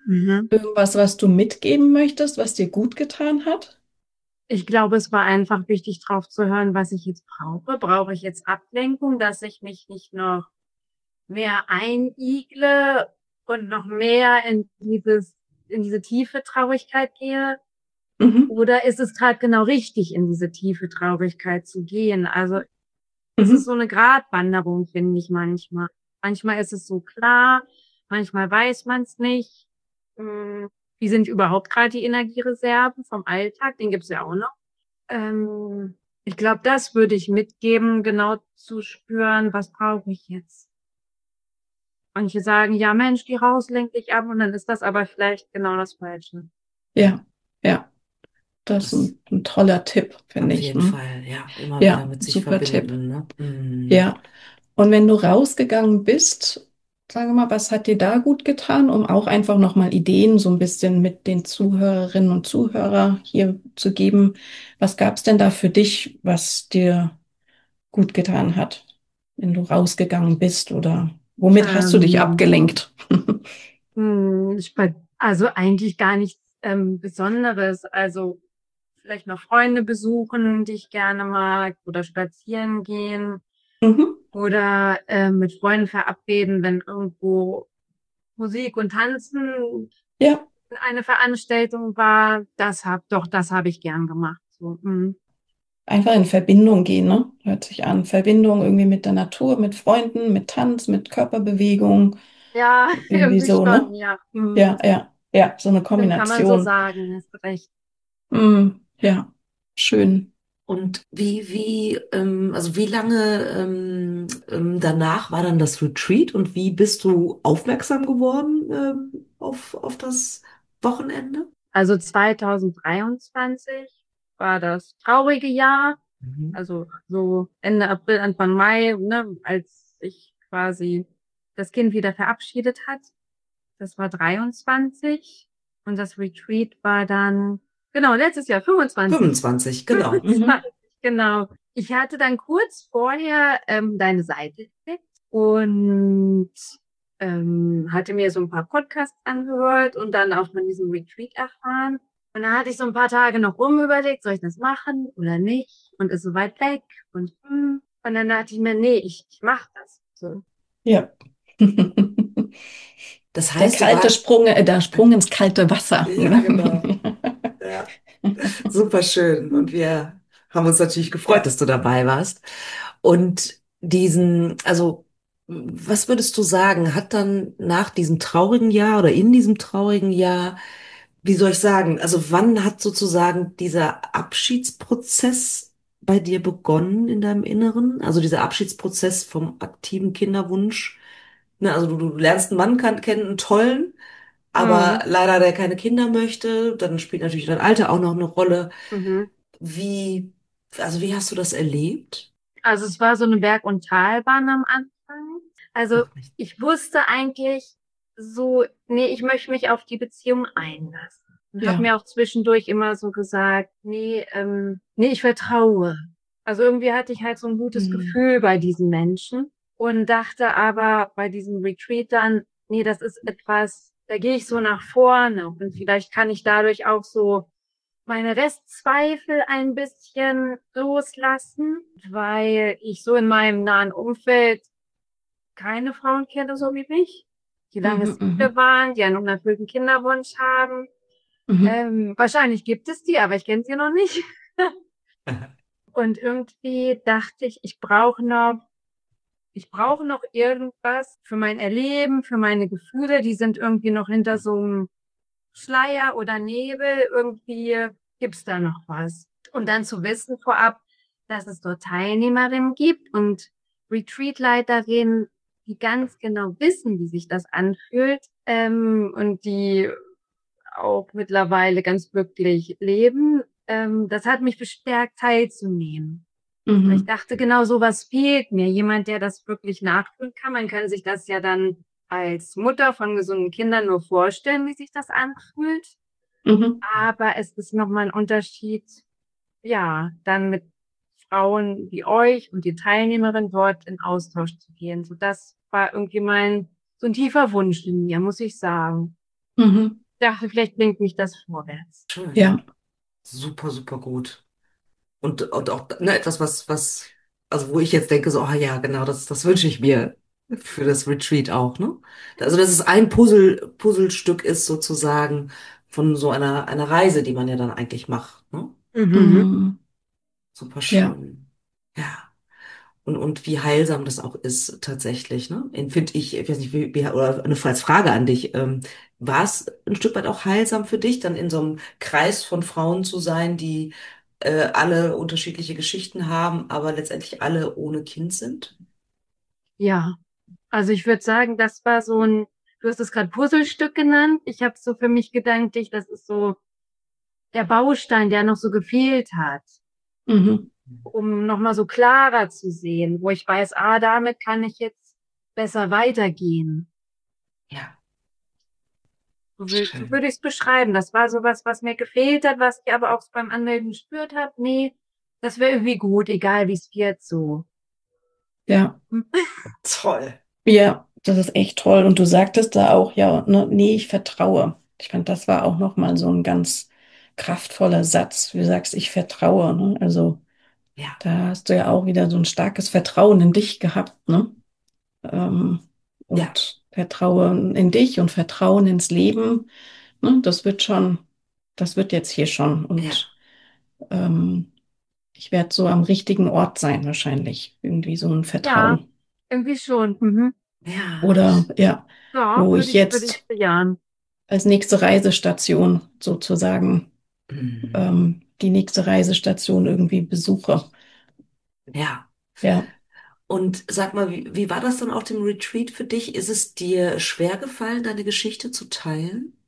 Mhm. Irgendwas, was du mitgeben möchtest, was dir gut getan hat? Ich glaube, es war einfach wichtig, drauf zu hören, was ich jetzt brauche. Brauche ich jetzt Ablenkung, dass ich mich nicht noch mehr einigle und noch mehr in diese tiefe Traurigkeit gehe? Mhm. Oder ist es gerade genau richtig, in diese tiefe Traurigkeit zu gehen? Also es ist Mhm. so eine Gratwanderung, finde ich manchmal. Manchmal ist es so klar, manchmal weiß man es nicht. Hm, Wie sind überhaupt gerade die Energiereserven vom Alltag? Den gibt's ja auch noch. Ich glaube, das würde ich mitgeben, genau zu spüren, was brauche ich jetzt? Manche sagen, ja Mensch, geh raus, lenk dich ab, und dann ist das aber vielleicht genau das Falsche. Ja, ja, das ist Das ein toller Tipp, finde auf ich. jeden Ne? Fall, ja, immer wieder Ja, mit sich super Tipp. verbinden, ne? Mhm. Ja. Und wenn du rausgegangen bist, sag mal, was hat dir da gut getan, um auch einfach nochmal Ideen so ein bisschen mit den Zuhörerinnen und Zuhörern hier zu geben? Was gab es denn da für dich, was dir gut getan hat, wenn du rausgegangen bist oder womit hast du dich Ähm, abgelenkt? also eigentlich gar nichts Besonderes. Also vielleicht noch Freunde besuchen, die ich gerne mag, oder spazieren gehen Mhm. oder mit Freunden verabreden, wenn irgendwo Musik und Tanzen Ja, eine Veranstaltung war. Das habe ich gern gemacht. So, einfach in Verbindung gehen, ne? Hört sich an. Verbindung irgendwie mit der Natur, mit Freunden, mit Tanz, mit Körperbewegung, Ja, irgendwie irgendwie so, ne? schon, ja. Ja, ja, ja, so eine Dann kann man so Kombination. sagen, hast recht. Ja, schön. Und also wie lange danach war dann das Retreat und wie bist du aufmerksam geworden auf das Wochenende? Also 2023 war das traurige Jahr. Mhm. Also so Ende April, Anfang Mai, ne, als sich quasi das Kind wieder verabschiedet hat. Das war 23. Und das Retreat war dann, genau, letztes Jahr, 25. 25, genau. 25, Mhm. genau. Ich hatte dann kurz vorher deine Seite entdeckt und hatte mir so ein paar Podcasts angehört und dann auch von diesem Retreat erfahren. Und dann hatte ich so ein paar Tage noch rumüberlegt, soll ich das machen oder nicht? Und ist so weit weg und dann dachte ich mir, nee, ich mach das. So. Ja. Das heißt, du warst, Der Sprung ins kalte Wasser. ja, genau. Ja, super schön. Und wir haben uns natürlich gefreut, dass du dabei warst. Und also, was würdest du sagen, hat dann nach diesem traurigen Jahr oder in diesem traurigen Jahr, wie soll ich sagen, also wann hat sozusagen dieser Abschiedsprozess bei dir begonnen in deinem Inneren? Also dieser Abschiedsprozess vom aktiven Kinderwunsch. Ne, also du lernst einen Mann kennen, einen tollen, aber Mhm. leider der keine Kinder möchte. Dann spielt natürlich dein Alter auch noch eine Rolle. Mhm. Wie, also wie hast du das erlebt? Also es war so eine Berg- und Talbahn am Anfang. Also Ach nicht. ich wusste eigentlich so, nee, ich möchte mich auf die Beziehung einlassen. Und habe Ja. mir auch zwischendurch immer so gesagt, nee, ich vertraue. Also irgendwie hatte ich halt so ein gutes Hm. Gefühl bei diesen Menschen und dachte aber bei diesem Retreat dann, nee, das ist etwas, da gehe ich so nach vorne und vielleicht kann ich dadurch auch so meine Restzweifel ein bisschen loslassen, weil ich so in meinem nahen Umfeld keine Frauen kenne, so wie mich, die lange Mhm, Single mhm, waren, die einen unerfüllten Kinderwunsch haben. mhm. Wahrscheinlich gibt es die, aber ich kenne sie noch nicht. Und irgendwie dachte ich, ich brauche noch irgendwas für mein Erleben, für meine Gefühle, die sind irgendwie noch hinter so einem Schleier oder Nebel, irgendwie gibt's da noch was. Und dann zu wissen vorab, dass es dort Teilnehmerinnen gibt und Retreatleiterinnen, die ganz genau wissen, wie sich das anfühlt, und die auch mittlerweile ganz glücklich leben, das hat mich bestärkt, teilzunehmen. Weil ich Mhm. dachte, genau sowas fehlt mir. Jemand, der das wirklich nachfühlen kann. Man kann sich das ja dann als Mutter von gesunden Kindern nur vorstellen, wie sich das anfühlt. Mhm. Aber es ist nochmal ein Unterschied, ja, dann mit Frauen wie euch und die Teilnehmerin dort in Austausch zu gehen. So, das war irgendwie so ein tiefer Wunsch in mir, muss ich sagen. Mhm. Ich dachte, vielleicht bringt mich das vorwärts. Schön. Ja. Super, super gut. Und auch etwas, also wo ich jetzt denke, so, ah ja, genau, das wünsche ich mir für das Retreat auch, ne? Also, dass es ein Puzzlestück ist sozusagen von so einer Reise, die man ja dann eigentlich macht, ne? Mhm. Mhm. Super Ja. schön. Ja. Und wie heilsam das auch ist tatsächlich, ne? Finde ich weiß nicht, oder eine als Frage an dich, war es ein Stück weit auch heilsam für dich, dann in so einem Kreis von Frauen zu sein, die alle unterschiedliche Geschichten haben, aber letztendlich alle ohne Kind sind? Ja, also ich würde sagen, das war so ein, du hast es gerade Puzzlestück genannt. Ich habe so für mich gedanklich, das ist so der Baustein, der noch so gefehlt hat, Mhm. um nochmal so klarer zu sehen, wo ich weiß, ah, damit kann ich jetzt besser weitergehen. Ja, So schön. würde ich es beschreiben. Das war sowas, was mir gefehlt hat, was ich aber auch beim Anmelden gespürt habe. Nee, das wäre irgendwie gut, egal wie es wird, so. Ja. Toll. Ja, das ist echt toll. Und du sagtest da auch, ja, ne, nee, ich vertraue. Ich fand, das war auch nochmal so ein ganz kraftvoller Satz. Du sagst, ich vertraue, ne? Also Ja, da hast du ja auch wieder so ein starkes Vertrauen in dich gehabt, ne? Ähm, ja, und Vertrauen in dich und Vertrauen ins Leben, ne? Das wird jetzt hier schon. ja, Und ähm, ich werde so am richtigen Ort sein, wahrscheinlich. Irgendwie so ein Ja, Vertrauen. irgendwie schon. Mhm. ja. Oder ja, Ja, wo ich würde ich jetzt bejahen. als nächste Reisestation sozusagen Hm. die nächste Reisestation irgendwie besuche. Ja. Ja. Und sag mal, wie war das dann auf dem Retreat für dich? Ist es dir schwer gefallen, deine Geschichte zu teilen?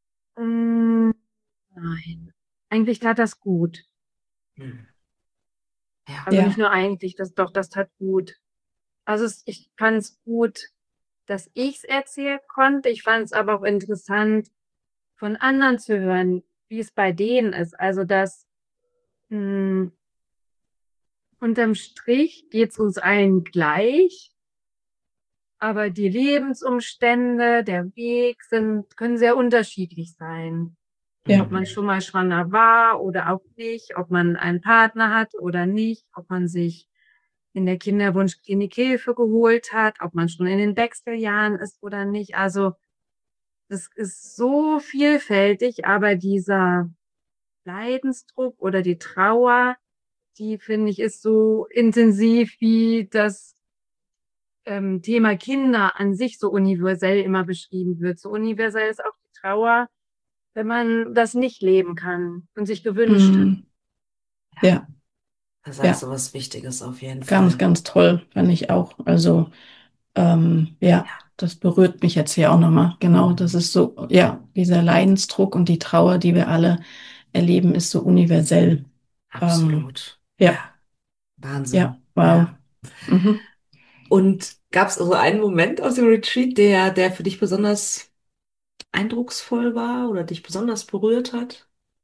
Mm, nein. Eigentlich tat das gut. Hm. Ja, Also nicht Ja. nur eigentlich, das tat gut. Also ich fand es gut, dass ich es erzählen konnte. Ich fand es aber auch interessant, von anderen zu hören, wie es bei denen ist. Also dass mh, unterm Strich geht es uns allen gleich, aber die Lebensumstände, der Weg können sehr unterschiedlich sein. Ob Ja. man schon mal schwanger war oder auch nicht, ob man einen Partner hat oder nicht, ob man sich in der Kinderwunschklinik Hilfe geholt hat, ob man schon in den Wechseljahren ist oder nicht. Also das ist so vielfältig, aber dieser Leidensdruck oder die Trauer, die finde ich ist so intensiv wie das Thema Kinder an sich so universell immer beschrieben wird. So universell ist auch die Trauer, wenn man das nicht leben kann und sich gewünscht hat. Mm, ja. ja. Da sagst Ja. du was Wichtiges auf jeden Ganz, Fall. ganz toll, fand ich auch. Also, ja, Ja. das berührt mich jetzt hier auch nochmal. Genau, das Mhm. ist so, ja, dieser Leidensdruck und die Trauer, die wir alle erleben, ist so universell. Ähm, Absolut. ja, Ja. ja, Wahnsinn. wow. Ja. Mhm. Und gab es so einen Moment aus dem Retreat, der für dich besonders eindrucksvoll war oder dich besonders berührt hat?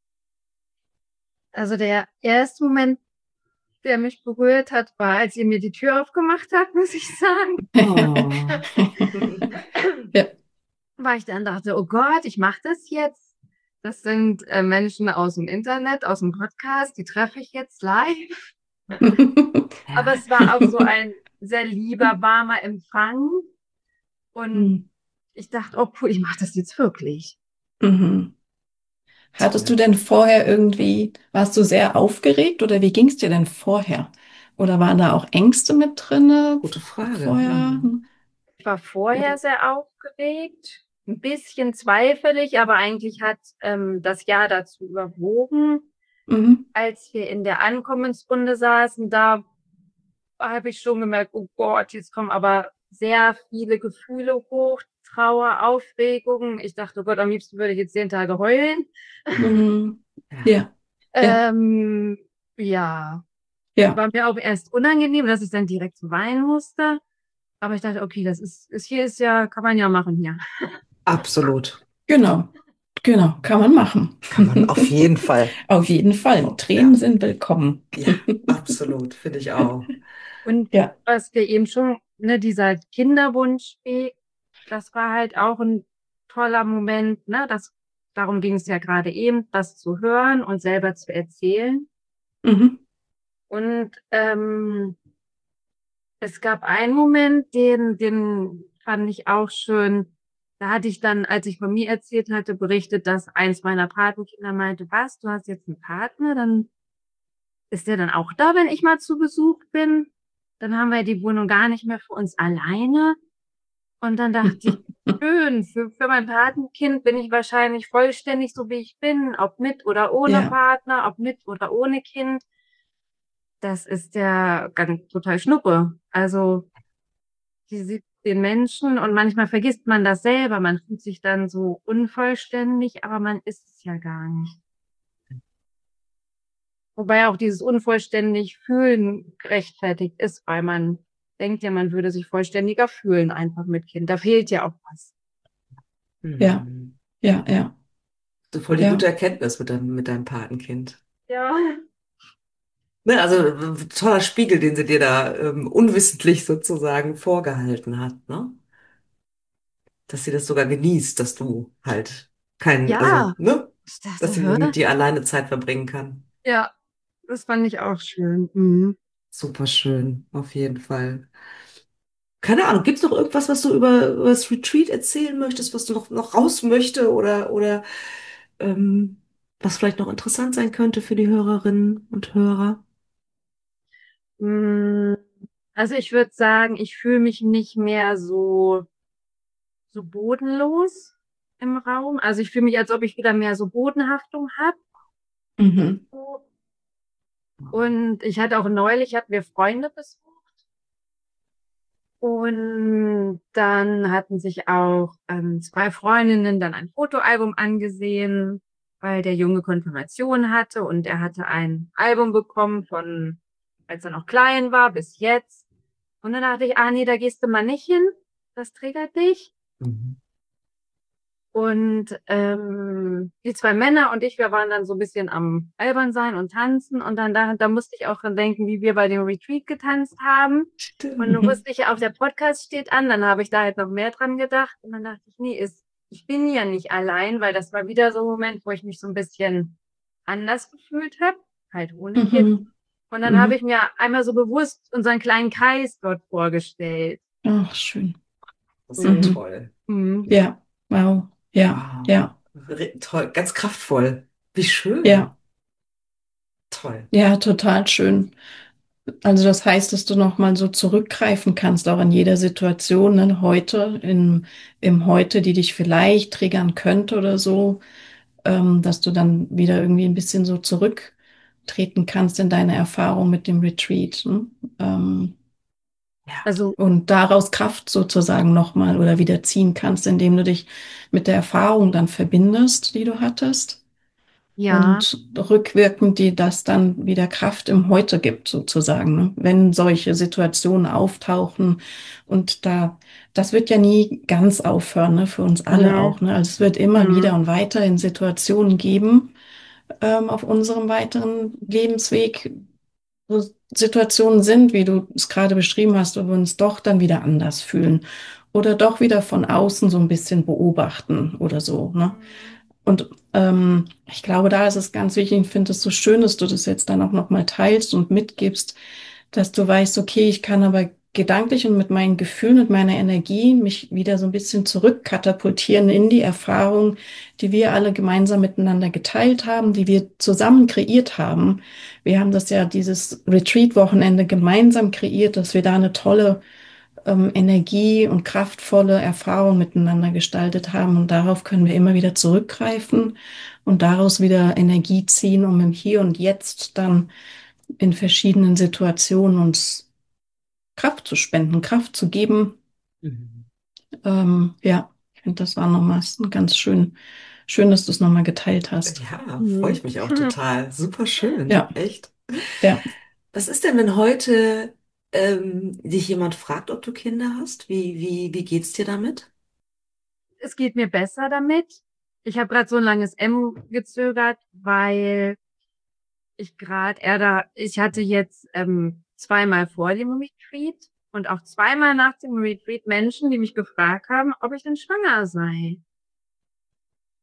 Also der erste Moment, der mich berührt hat, war, als ihr mir die Tür aufgemacht habt, muss ich sagen. Oh. Ja. Weil ich dann dachte, oh Gott, ich mache das jetzt. Das sind Menschen aus dem Internet, aus dem Podcast, die treffe ich jetzt live. Aber Ja. es war auch so ein sehr lieber, warmer Empfang. Und Mhm. ich dachte, oh cool, ich mache das jetzt wirklich. Mhm. Hattest du Toll. denn vorher irgendwie, warst du sehr aufgeregt oder wie ging es dir denn vorher? Oder waren da auch Ängste mit drinne Gute Frage. vorher? Mhm. Ich war vorher sehr aufgeregt, ein bisschen zweifelig, aber eigentlich hat das Jahr dazu überwogen. Mhm. Als wir in der Ankommensrunde saßen, da habe ich schon gemerkt, oh Gott, jetzt kommen aber sehr viele Gefühle hoch, Trauer, Aufregung. Ich dachte, oh Gott, am liebsten würde ich jetzt 10 Tage heulen. Mhm. Ja. Ja, ja, Ähm, ja, ja, war mir auch erst unangenehm, dass ich dann direkt weinen musste. Aber ich dachte, okay, hier ist ja, kann man ja machen hier. Absolut. genau, genau, kann man machen. Kann man auf jeden Fall. Auf jeden Fall. Oh, Tränen ja. sind willkommen. Ja, absolut. Finde ich auch. Und Ja, was wir eben schon, ne, dieser Kinderwunschweg, das war halt auch ein toller Moment, ne? Darum ging es ja gerade eben, das zu hören und selber zu erzählen. Mhm. Und es gab einen Moment, den fand ich auch schön. Da hatte ich dann, als ich von mir erzählt hatte, berichtet, dass eins meiner Patenkinder meinte, was, du hast jetzt einen Partner? Dann ist der dann auch da, wenn ich mal zu Besuch bin? Dann haben wir die Wohnung gar nicht mehr für uns alleine. Und dann dachte ich, schön, für mein Patenkind bin ich wahrscheinlich vollständig so, wie ich bin, ob mit oder ohne Ja, Partner, ob mit oder ohne Kind. Das ist ja ganz total Schnuppe. Also, die sieht den Menschen und manchmal vergisst man das selber. Man fühlt sich dann so unvollständig, aber man ist es ja gar nicht. Wobei auch dieses unvollständig fühlen gerechtfertigt ist, weil man denkt ja, man würde sich vollständiger fühlen einfach mit Kind. Da fehlt ja auch was. ja, Mhm. ja, ja, So voll die gute ja. Erkenntnis mit deinem Patenkind. Ja. Ne, also toller Spiegel, den sie dir da unwissentlich sozusagen vorgehalten hat, ne? Dass sie das sogar genießt, dass du halt also, Ja, ne? ich dachte, Dass sie hä? mit dir alleine Zeit verbringen kann. Ja, das fand ich auch schön. Mhm. Super schön, auf jeden Fall. Keine Ahnung, gibt es noch irgendwas, was du über das Retreat erzählen möchtest, was du noch raus möchte oder ähm, was vielleicht noch interessant sein könnte für die Hörerinnen und Hörer? Mm, Also ich würde sagen, ich fühle mich nicht mehr so bodenlos im Raum. Also ich fühle mich, als ob ich wieder mehr so Bodenhaftung habe. Mhm. Und ich hatte auch neulich, hatten wir Freunde besucht. Und dann hatten sich auch zwei Freundinnen dann ein Fotoalbum angesehen, weil der Junge Konfirmation hatte und er hatte ein Album bekommen von, als er noch klein war, bis jetzt. Und dann dachte ich, ah nee, da gehst du mal nicht hin, das triggert dich. Mhm. Und die zwei Männer und ich, wir waren dann so ein bisschen am albern sein und tanzen. Und dann da musste ich auch dran denken, wie wir bei dem Retreat getanzt haben. Und dann Stimmt. wusste ich ja, auch der Podcast steht an. Dann habe ich da halt noch mehr dran gedacht. Und dann dachte ich, nee, ich bin ja nicht allein, weil das war wieder so ein Moment, wo ich mich so ein bisschen anders gefühlt habe, halt ohne Kind. Mhm. Und dann habe ich Mhm. mir einmal so bewusst unseren kleinen Kreis dort vorgestellt. Ach, schön. Das ist ja Und Mhm. toll. mhm. Ja, wow. Ja, Wow. ja, Toll, ganz kraftvoll. Wie schön. ja, Toll. ja, total schön. Also das heißt, dass du nochmal so zurückgreifen kannst, auch in jeder Situation, ne, heute, im Heute, die dich vielleicht triggern könnte oder so, dass du dann wieder irgendwie ein bisschen so zurücktreten kannst in deine Erfahrung mit dem Retreat, ne? Ja. Also Und daraus Kraft sozusagen nochmal oder wieder ziehen kannst, indem du dich mit der Erfahrung dann verbindest, die du hattest. ja, Und rückwirkend die das dann wieder Kraft im Heute gibt, sozusagen, ne? Wenn solche Situationen auftauchen und das wird ja nie ganz aufhören, ne? Für uns alle ne, auch, ne? Also es wird immer wieder mhm. und weiter in Situationen geben, auf unserem weiteren Lebensweg, wo Situationen sind, wie du es gerade beschrieben hast, wo wir uns doch dann wieder anders fühlen oder doch wieder von außen so ein bisschen beobachten oder so, ne? Mhm. Und ich glaube, da ist es ganz wichtig, ich finde es so schön, dass du das jetzt dann auch nochmal teilst und mitgibst, dass du weißt, okay, ich kann aber gedanklich und mit meinen Gefühlen und meiner Energie mich wieder so ein bisschen zurückkatapultieren in die Erfahrung, die wir alle gemeinsam miteinander geteilt haben, die wir zusammen kreiert haben. Wir haben das ja dieses Retreat-Wochenende gemeinsam kreiert, dass wir da eine tolle Energie und kraftvolle Erfahrung miteinander gestaltet haben. Und darauf können wir immer wieder zurückgreifen und daraus wieder Energie ziehen, um im Hier und Jetzt dann in verschiedenen Situationen uns Kraft zu spenden, Kraft zu geben. Mhm. Ja, ich finde, das war nochmal ganz schön, dass du es nochmal geteilt hast. Ja, freue Mhm. ich mich auch total. Super schön. Ja, Echt. ja. Was ist denn, wenn heute dich jemand fragt, ob du Kinder hast? Wie geht's dir damit? Es geht mir besser damit. Ich habe gerade so ein langes M gezögert, weil ich hatte jetzt zweimal vor dem Retreat und auch zweimal nach dem Retreat Menschen, die mich gefragt haben, ob ich denn schwanger sei.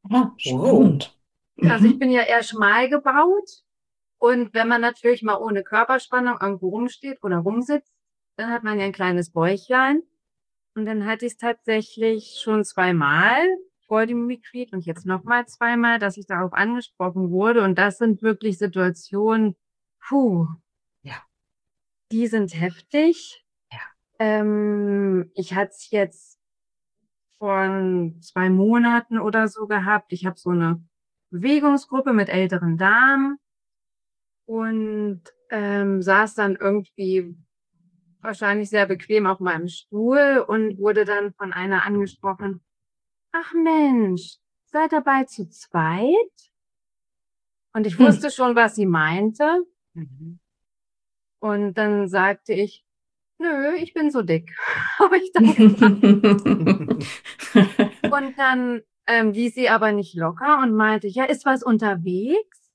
Ah, Wow. spannend. Also ich Mhm. bin ja eher schmal gebaut und wenn man natürlich mal ohne Körperspannung irgendwo rumsteht oder rumsitzt, dann hat man ja ein kleines Bäuchlein. Und dann hatte ich es tatsächlich schon zweimal vor dem Retreat und jetzt nochmal zweimal, dass ich darauf angesprochen wurde. Und das sind wirklich Situationen, puh, Ja, die sind heftig. ja. Ich hatte es jetzt vor 2 Monaten oder so gehabt. Ich habe so eine Bewegungsgruppe mit älteren Damen und saß dann irgendwie wahrscheinlich sehr bequem auf meinem Stuhl und wurde dann von einer angesprochen. Ach Mensch, seid dabei zu zweit? Und ich Hm. wusste schon, was sie meinte. Mhm. Und dann sagte ich, nö, ich bin so dick. Aber ich danke. Und dann ließ sie aber nicht locker und meinte, ja, ist was unterwegs?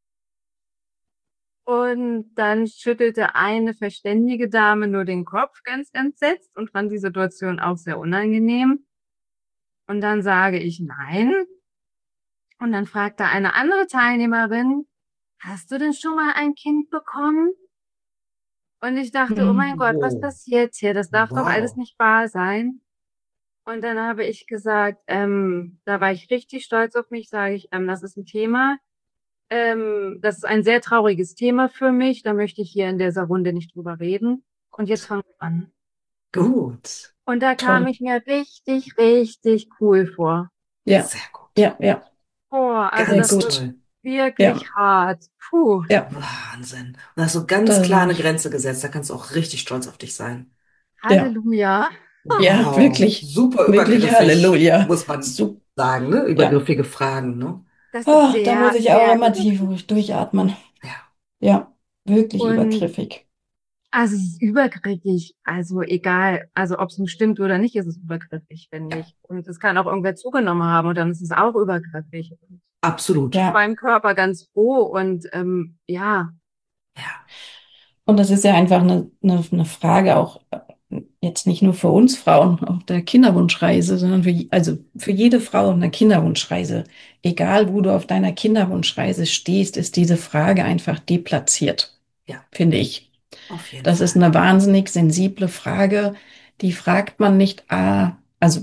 Und dann schüttelte eine verständige Dame nur den Kopf, ganz entsetzt und fand die Situation auch sehr unangenehm. Und dann sage ich nein. Und dann fragte eine andere Teilnehmerin, hast du denn schon mal ein Kind bekommen? Und ich dachte, oh mein Hm. Gott, was Oh, passiert hier? Das darf doch alles wow. nicht wahr sein. Und dann habe ich gesagt, da war ich richtig stolz auf mich, sage ich, das ist ein Thema. Das ist ein sehr trauriges Thema für mich. Da möchte ich hier in dieser Runde nicht drüber reden. Und jetzt Gut. fangen wir an. Gut. Und da kam Toll. ich mir richtig, richtig cool vor. Ja, Sehr gut. ja, ja, Boah, also sehr das Ganz ist gut. toll. wirklich Ja, hart. Puh. ja, Wahnsinn. Und da hast du ganz das klar glaube eine ich. Grenze gesetzt. Da kannst du auch richtig stolz auf dich sein. Ja, Halleluja. ja, Wow. wirklich, Super wirklich übergriffig, Halleluja. muss man So, sagen, ne? ja. Übergriffige Fragen, ne? Das ist Oh, da muss sehr, ich auch sehr immer tief übergriffig. durchatmen. Ja. Ja, wirklich Und übergriffig. also es ist übergriffig. Also egal, also ob es nun stimmt oder nicht, ist es übergriffig, finde Ja. ich. Und es kann auch irgendwer zugenommen haben und dann ist es auch übergriffig. Absolut. Ja. Beim Körper ganz froh und ja, Ja. Und das ist ja einfach eine Frage auch jetzt nicht nur für uns Frauen auf der Kinderwunschreise, sondern also für jede Frau auf einer Kinderwunschreise. Egal, wo du auf deiner Kinderwunschreise stehst, ist diese Frage einfach deplatziert, Ja. finde ich. Auf jeden Das ist Fall. eine wahnsinnig sensible Frage. Die fragt man nicht, also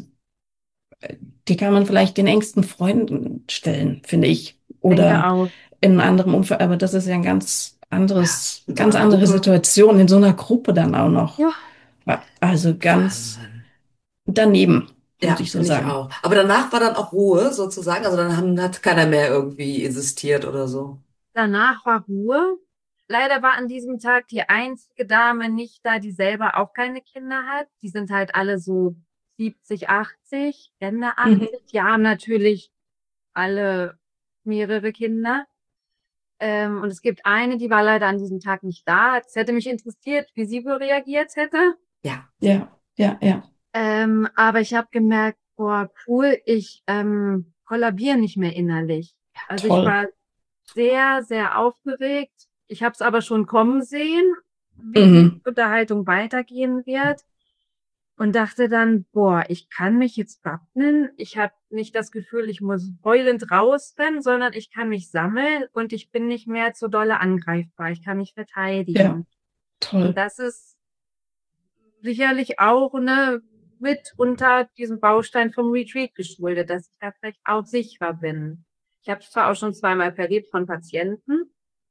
die kann man vielleicht den engsten Freunden stellen, finde ich. denke Oder auch. in einem anderen Umfeld, aber das ist ja ein Ja. In so ganz einer andere Gruppe. Situation, in so einer Gruppe dann auch noch. Ja, Also ganz Wahnsinn. daneben, muss Ja, ich so finde ich sagen. auch. Aber danach war dann auch Ruhe sozusagen. Also dann hat keiner mehr irgendwie insistiert oder so. danach war Ruhe. Leider war an diesem Tag die einzige Dame nicht da, die selber auch keine Kinder hat. Die sind halt alle so 70, 80, Ende Mhm. 80. Die haben natürlich alle mehrere Kinder. Und es gibt eine, die war leider an diesem Tag nicht da. Es hätte mich interessiert, wie sie wohl reagiert hätte. Ja. Ja, ja, ja. Aber ich habe gemerkt, boah, cool, ich kollabiere nicht mehr innerlich. Also ich Toll. war sehr, sehr aufgeregt. Ich habe es aber schon kommen sehen, wie die Mhm. Unterhaltung weitergehen wird. Und dachte dann, boah, ich kann mich jetzt wappnen. Ich habe nicht das Gefühl, ich muss heulend rausrennen, sondern ich kann mich sammeln und ich bin nicht mehr zu dolle angreifbar. Ich kann mich Ja, verteidigen. Und toll. das ist sicherlich auch mit unter diesem Baustein vom Retreat geschuldet, dass ich da vielleicht auch sicherer bin. Ich habe es zwar auch schon zweimal erlebt von Patienten,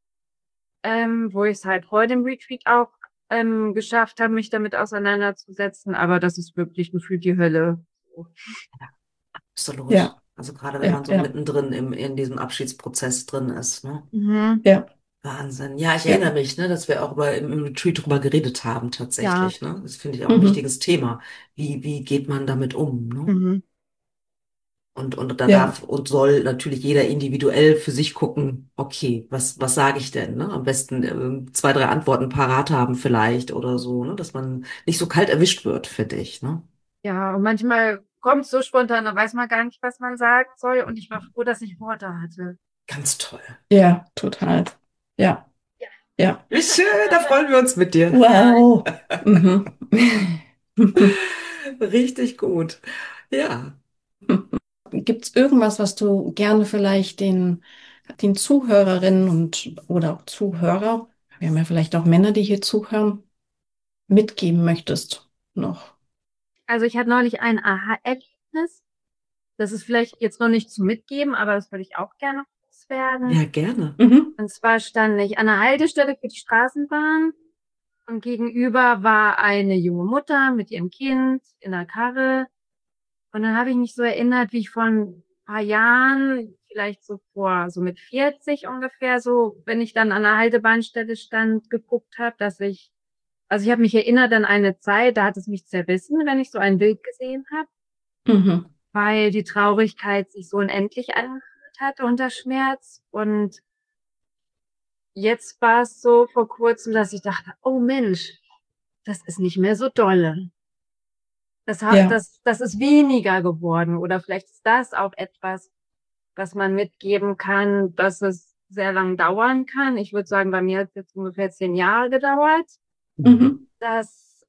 wo ich es halt vor dem Retreat auch geschafft habe, mich damit auseinanderzusetzen, aber das ist wirklich gefühlt die Hölle. So. Absolut. Ja, Also gerade wenn ja, man so ja, mittendrin in diesem Abschiedsprozess drin ist, ne? Mhm. ja, Wahnsinn. Ja, ich ja. erinnere mich, ne, dass wir auch im Retreat drüber geredet haben, Ja. tatsächlich, ne? Das finde ich auch ein Mhm. wichtiges Thema. Wie geht man damit um, ne? Mhm. Und da Ja, darf und soll natürlich jeder individuell für sich gucken, okay, was sage ich denn, ne? Am besten zwei, drei Antworten parat haben vielleicht oder so, ne? Dass man nicht so kalt erwischt wird, finde ich, ne? Ja, und manchmal kommt es so spontan, da weiß man gar nicht, was man sagen soll. Und ich war froh, dass ich Worte hatte. Ganz toll. ja, total. Ja, Ja. ja. Wie schön, da freuen wir uns mit dir. Wow. Mhm. Richtig gut. Ja. gibt es irgendwas, was du gerne vielleicht den Zuhörerinnen oder auch Zuhörer, wir haben ja vielleicht auch Männer, die hier zuhören, mitgeben möchtest noch? Also ich hatte neulich ein Aha-Erlebnis. Das ist vielleicht jetzt noch nicht zum Mitgeben, aber das würde ich auch gerne loswerden. Ja, gerne. Mhm. Und zwar stand ich an der Haltestelle für die Straßenbahn und gegenüber war eine junge Mutter mit ihrem Kind in der Karre. Und dann habe ich mich so erinnert, wie ich vor ein paar Jahren, vielleicht so mit 40 ungefähr, so, wenn ich dann an der Haltebahnstelle stand, geguckt habe, also ich habe mich erinnert an eine Zeit, da hat es mich zerrissen, wenn ich so ein Bild gesehen habe, Mhm. weil die Traurigkeit sich so unendlich angefühlt hat unter Schmerz. Und jetzt war es so vor kurzem, dass ich dachte, oh Mensch, das ist nicht mehr so dolle. Ja, Das ist weniger geworden. Oder vielleicht ist das auch etwas, was man mitgeben kann, dass es sehr lang dauern kann. Ich würde sagen, bei mir hat es jetzt ungefähr 10 Jahre gedauert, mhm. dass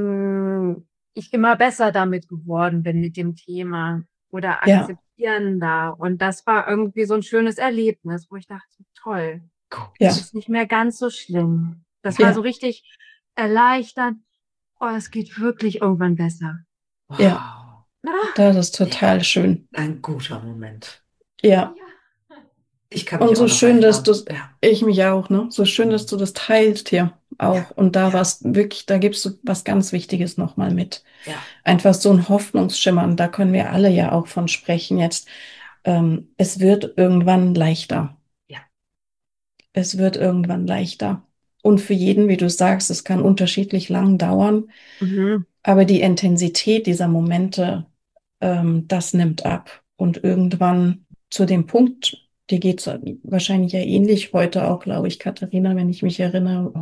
ich immer besser damit geworden bin mit dem Thema oder Ja, akzeptierender. Und das war irgendwie so ein schönes Erlebnis, wo ich dachte, toll, ja, ist nicht mehr ganz so schlimm. Das war so ja, richtig erleichternd. Oh, es geht wirklich irgendwann besser. ja, Wow. das ist Ja, total schön. ein guter Moment. Ja, Ich kann und mich auch so noch schön, dass du, erinnern. Ja. ich mich auch, ne? So schön, dass du das teilst hier Ja, auch. Und da ja, was wirklich, da gibst du was ganz Wichtiges nochmal mit. ja, Einfach so ein Hoffnungsschimmer. Und da können wir alle ja auch von sprechen jetzt. Es wird irgendwann leichter. ja. Es wird irgendwann leichter. Und für jeden, wie du sagst, es kann unterschiedlich lang dauern. Mhm. Aber die Intensität dieser Momente, das nimmt ab. Und irgendwann zu dem Punkt, dir geht es wahrscheinlich ja ähnlich heute auch, glaube ich, Katharina, wenn ich mich erinnere,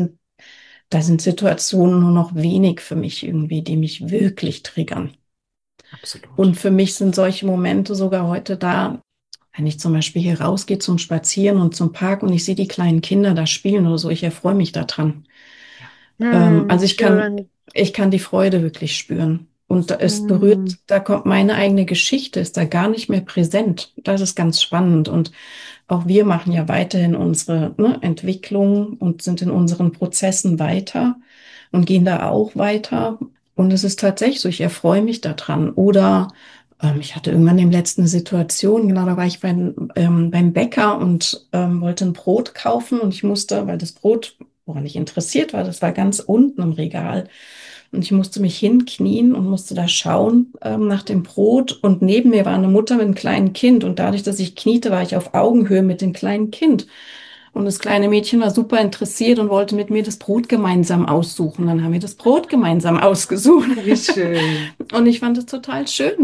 da sind Situationen nur noch wenig für mich irgendwie, die mich wirklich triggern. Und Absolut. für mich sind solche Momente sogar heute da, wenn ich zum Beispiel hier rausgehe zum Spazieren und zum Park und ich sehe die kleinen Kinder da spielen oder so, ich erfreue mich daran. Ja, Also Schön. ich kann die Freude wirklich spüren. Und es Hm. berührt, da kommt meine eigene Geschichte, ist da gar nicht mehr präsent. Das ist ganz spannend. Und auch wir machen ja weiterhin unsere, ne, Entwicklung und sind in unseren Prozessen weiter und gehen da auch weiter. Und es ist tatsächlich so, ich erfreue mich daran. Oder ich hatte irgendwann im letzten eine Situation, genau, da war ich beim Bäcker und wollte ein Brot kaufen und ich musste, weil das Brot, woran ich interessiert war, das war ganz unten im Regal. Und ich musste mich hinknien und musste da schauen nach dem Brot. Und neben mir war eine Mutter mit einem kleinen Kind. Und dadurch, dass ich kniete, war ich auf Augenhöhe mit dem kleinen Kind. Und das kleine Mädchen war super interessiert und wollte mit mir das Brot gemeinsam aussuchen. Dann haben wir das Brot gemeinsam ausgesucht. wie schön. Und ich fand es total schön.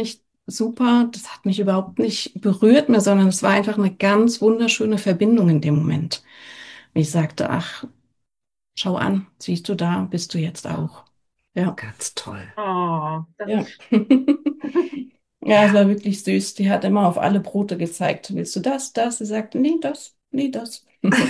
Das hat mich überhaupt nicht berührt mehr, sondern es war einfach eine ganz wunderschöne Verbindung in dem Moment. Und ich sagte, ach, schau an, siehst du da, bist du jetzt auch. Ja. Ganz toll. Oh, das Ja. ist Ja, es Ja, war wirklich süß. Die hat immer auf alle Brote gezeigt. Willst du das, das? Sie sagte, nee, das, nee, das.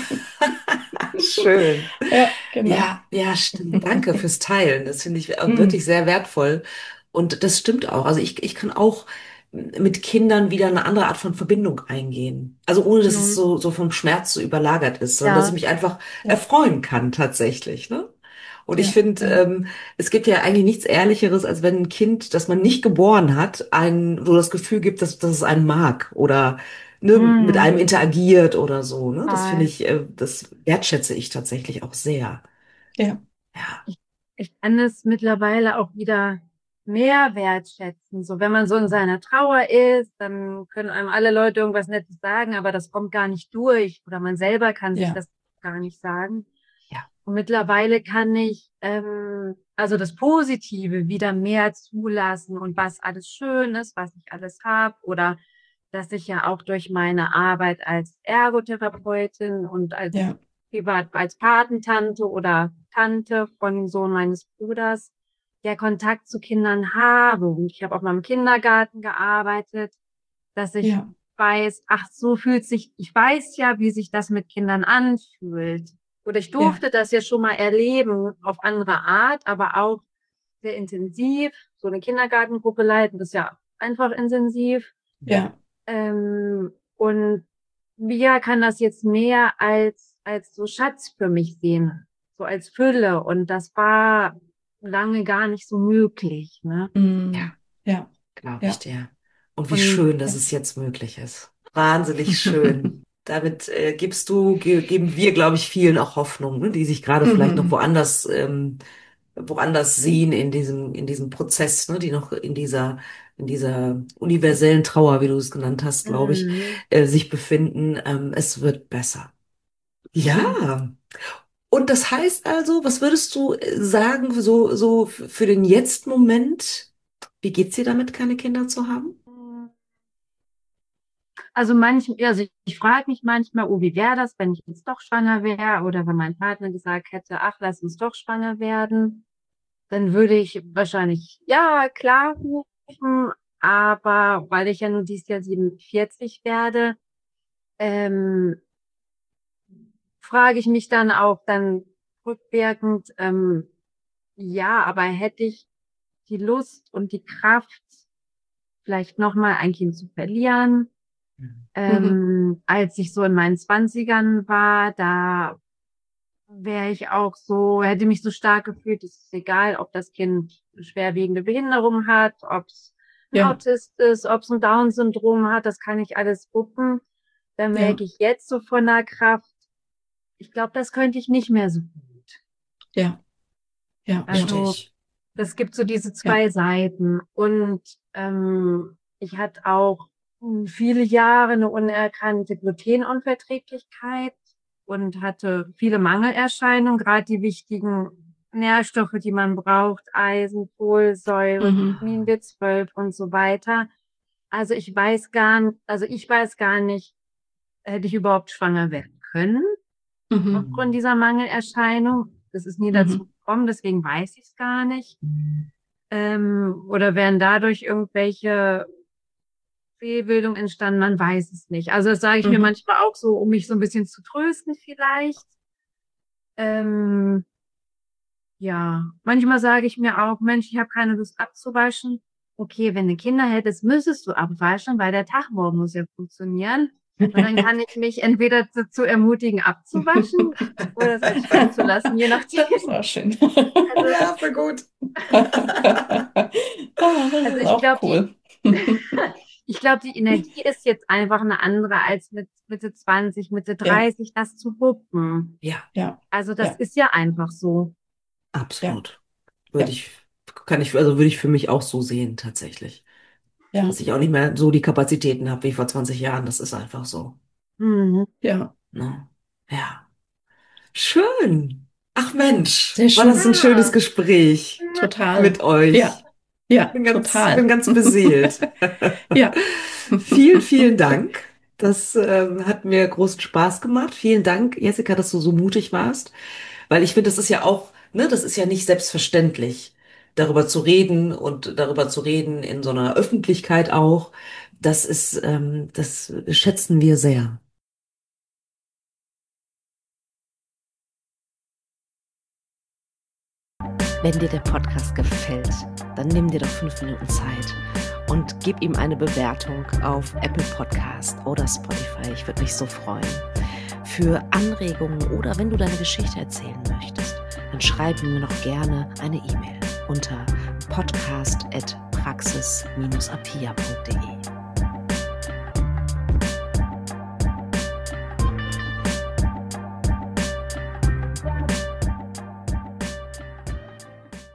schön. Ja, genau. Ja, ja, stimmt. Danke fürs Teilen. Das finde ich wirklich Hm. sehr wertvoll. Und das stimmt auch. Also ich kann auch mit Kindern wieder eine andere Art von Verbindung eingehen. Also ohne, dass es nun, so vom Schmerz so überlagert ist, sondern dass ich ja. mich einfach Ja, erfreuen kann tatsächlich, ne? Und ich ja, finde, ja, es gibt ja eigentlich nichts Ehrlicheres, als wenn ein Kind, das man nicht geboren hat, ein so das Gefühl gibt, dass es einen mag oder ne, mit Hm, einem interagiert oder so, ne? Das finde toll. ich, das wertschätze ich tatsächlich auch sehr. ja, Ja, Ich, ich kann es mittlerweile auch wieder mehr wertschätzen. So, wenn man so in seiner Trauer ist, dann können einem alle Leute irgendwas Nettes sagen, aber das kommt gar nicht durch oder man selber kann sich ja, das gar nicht sagen. ja, Und mittlerweile kann ich also das Positive wieder mehr zulassen und was alles schön ist, was ich alles habe oder dass ich ja auch durch meine Arbeit als Ergotherapeutin und als ja, privat als Patentante oder Tante von dem Sohn meines Bruders der Kontakt zu Kindern habe. Und ich habe auch mal im Kindergarten gearbeitet, dass ich ja, weiß, ach, so fühlt sich, ich weiß ja, wie sich das mit Kindern anfühlt. Oder ich ja, durfte das ja schon mal erleben auf andere Art, aber auch sehr intensiv, so eine Kindergartengruppe leiten, das ist ja einfach intensiv. Ja. Und Mia kann das jetzt mehr als so Schatz für mich sehen, so als Fülle. Und das war lange gar nicht so möglich, ne? Ja. Glaube ich dir. Und wie Und schön, dass es jetzt möglich ist. Wahnsinnig schön. Damit geben wir, glaube ich, vielen auch Hoffnung, ne, die sich gerade vielleicht noch woanders sehen in diesem Prozess, ne, die noch in dieser universellen Trauer, wie du es genannt hast, glaube ich, sich befinden. Es wird besser. Ja. Und das heißt also, was würdest du sagen, so für den Jetzt-Moment? Wie geht's dir damit, keine Kinder zu haben? also ich frage mich manchmal, oh, wie wäre das, wenn ich jetzt doch schwanger wäre oder wenn mein Partner gesagt hätte, ach, lass uns doch schwanger werden, dann würde ich wahrscheinlich, ja, klar rufen, aber weil ich ja nur dieses Jahr 47 werde, ähm, frage ich mich dann auch dann rückwirkend, ja, aber hätte ich die Lust und die Kraft, vielleicht nochmal ein Kind zu verlieren? Als ich so in meinen 20ern war, da wäre ich auch so, hätte mich so stark gefühlt, es ist egal, ob das Kind eine schwerwiegende Behinderung hat, ob es ein Ja. Autist ist, ob es ein Down-Syndrom hat, das kann ich alles gucken. Da merke ich jetzt so von der Kraft, ich glaube, das könnte ich nicht mehr so gut. Ja. Ja, Also, Richtig. es gibt so diese zwei Seiten. Und ich hatte auch viele Jahre eine unerkannte Glutenunverträglichkeit und hatte viele Mangelerscheinungen, gerade die wichtigen Nährstoffe, die man braucht, Eisen, Folsäure, Vitamin B12 und so weiter. Also ich weiß gar nicht, hätte ich überhaupt schwanger werden können aufgrund dieser Mangelerscheinung. Das ist nie dazu gekommen, deswegen weiß ich es gar nicht. Oder wären dadurch irgendwelche Fehlbildungen entstanden, man weiß es nicht. Also das sage ich mir manchmal auch so, um mich so ein bisschen zu trösten vielleicht. Ja, manchmal sage ich mir auch, Mensch, ich habe keine Lust abzuwaschen. Okay, wenn du Kinder hättest, müsstest du abwaschen, weil der Tag morgen muss ja funktionieren. Und dann kann ich mich entweder dazu ermutigen, abzuwaschen oder es halt schweigen zu lassen, je nachdem. Das ist auch schön. Also, Ja, voll gut. Das ist auch cool. Ich glaube, die Energie ist jetzt einfach eine andere als mit Mitte 20, Mitte 30, das zu wuppen. Ja. Also das ist ja einfach so. Absolut. Würde ich für mich auch so sehen, tatsächlich. Ja. Dass ich auch nicht mehr so die Kapazitäten habe wie vor 20 Jahren. Das ist einfach so. Ja. Ne? Ja. Schön. Ach Mensch, Sehr war schön. das ein schönes Gespräch Total. mit euch. Ja, Bin total. ganz beseelt. Ja. Vielen, vielen Dank. Das hat mir großen Spaß gemacht. Vielen Dank, Jessica, dass du so mutig warst. Weil ich finde, das ist ja auch, ne, das ist ja nicht selbstverständlich, darüber zu reden und darüber zu reden in so einer Öffentlichkeit auch. Das schätzen wir sehr. Wenn dir der Podcast gefällt, dann nimm dir doch 5 Minuten Zeit und gib ihm eine Bewertung auf Apple Podcast oder Spotify. Ich würde mich so freuen. Für Anregungen oder wenn du deine Geschichte erzählen möchtest, dann schreib mir noch gerne eine E-Mail unter podcast@praxis-apia.de.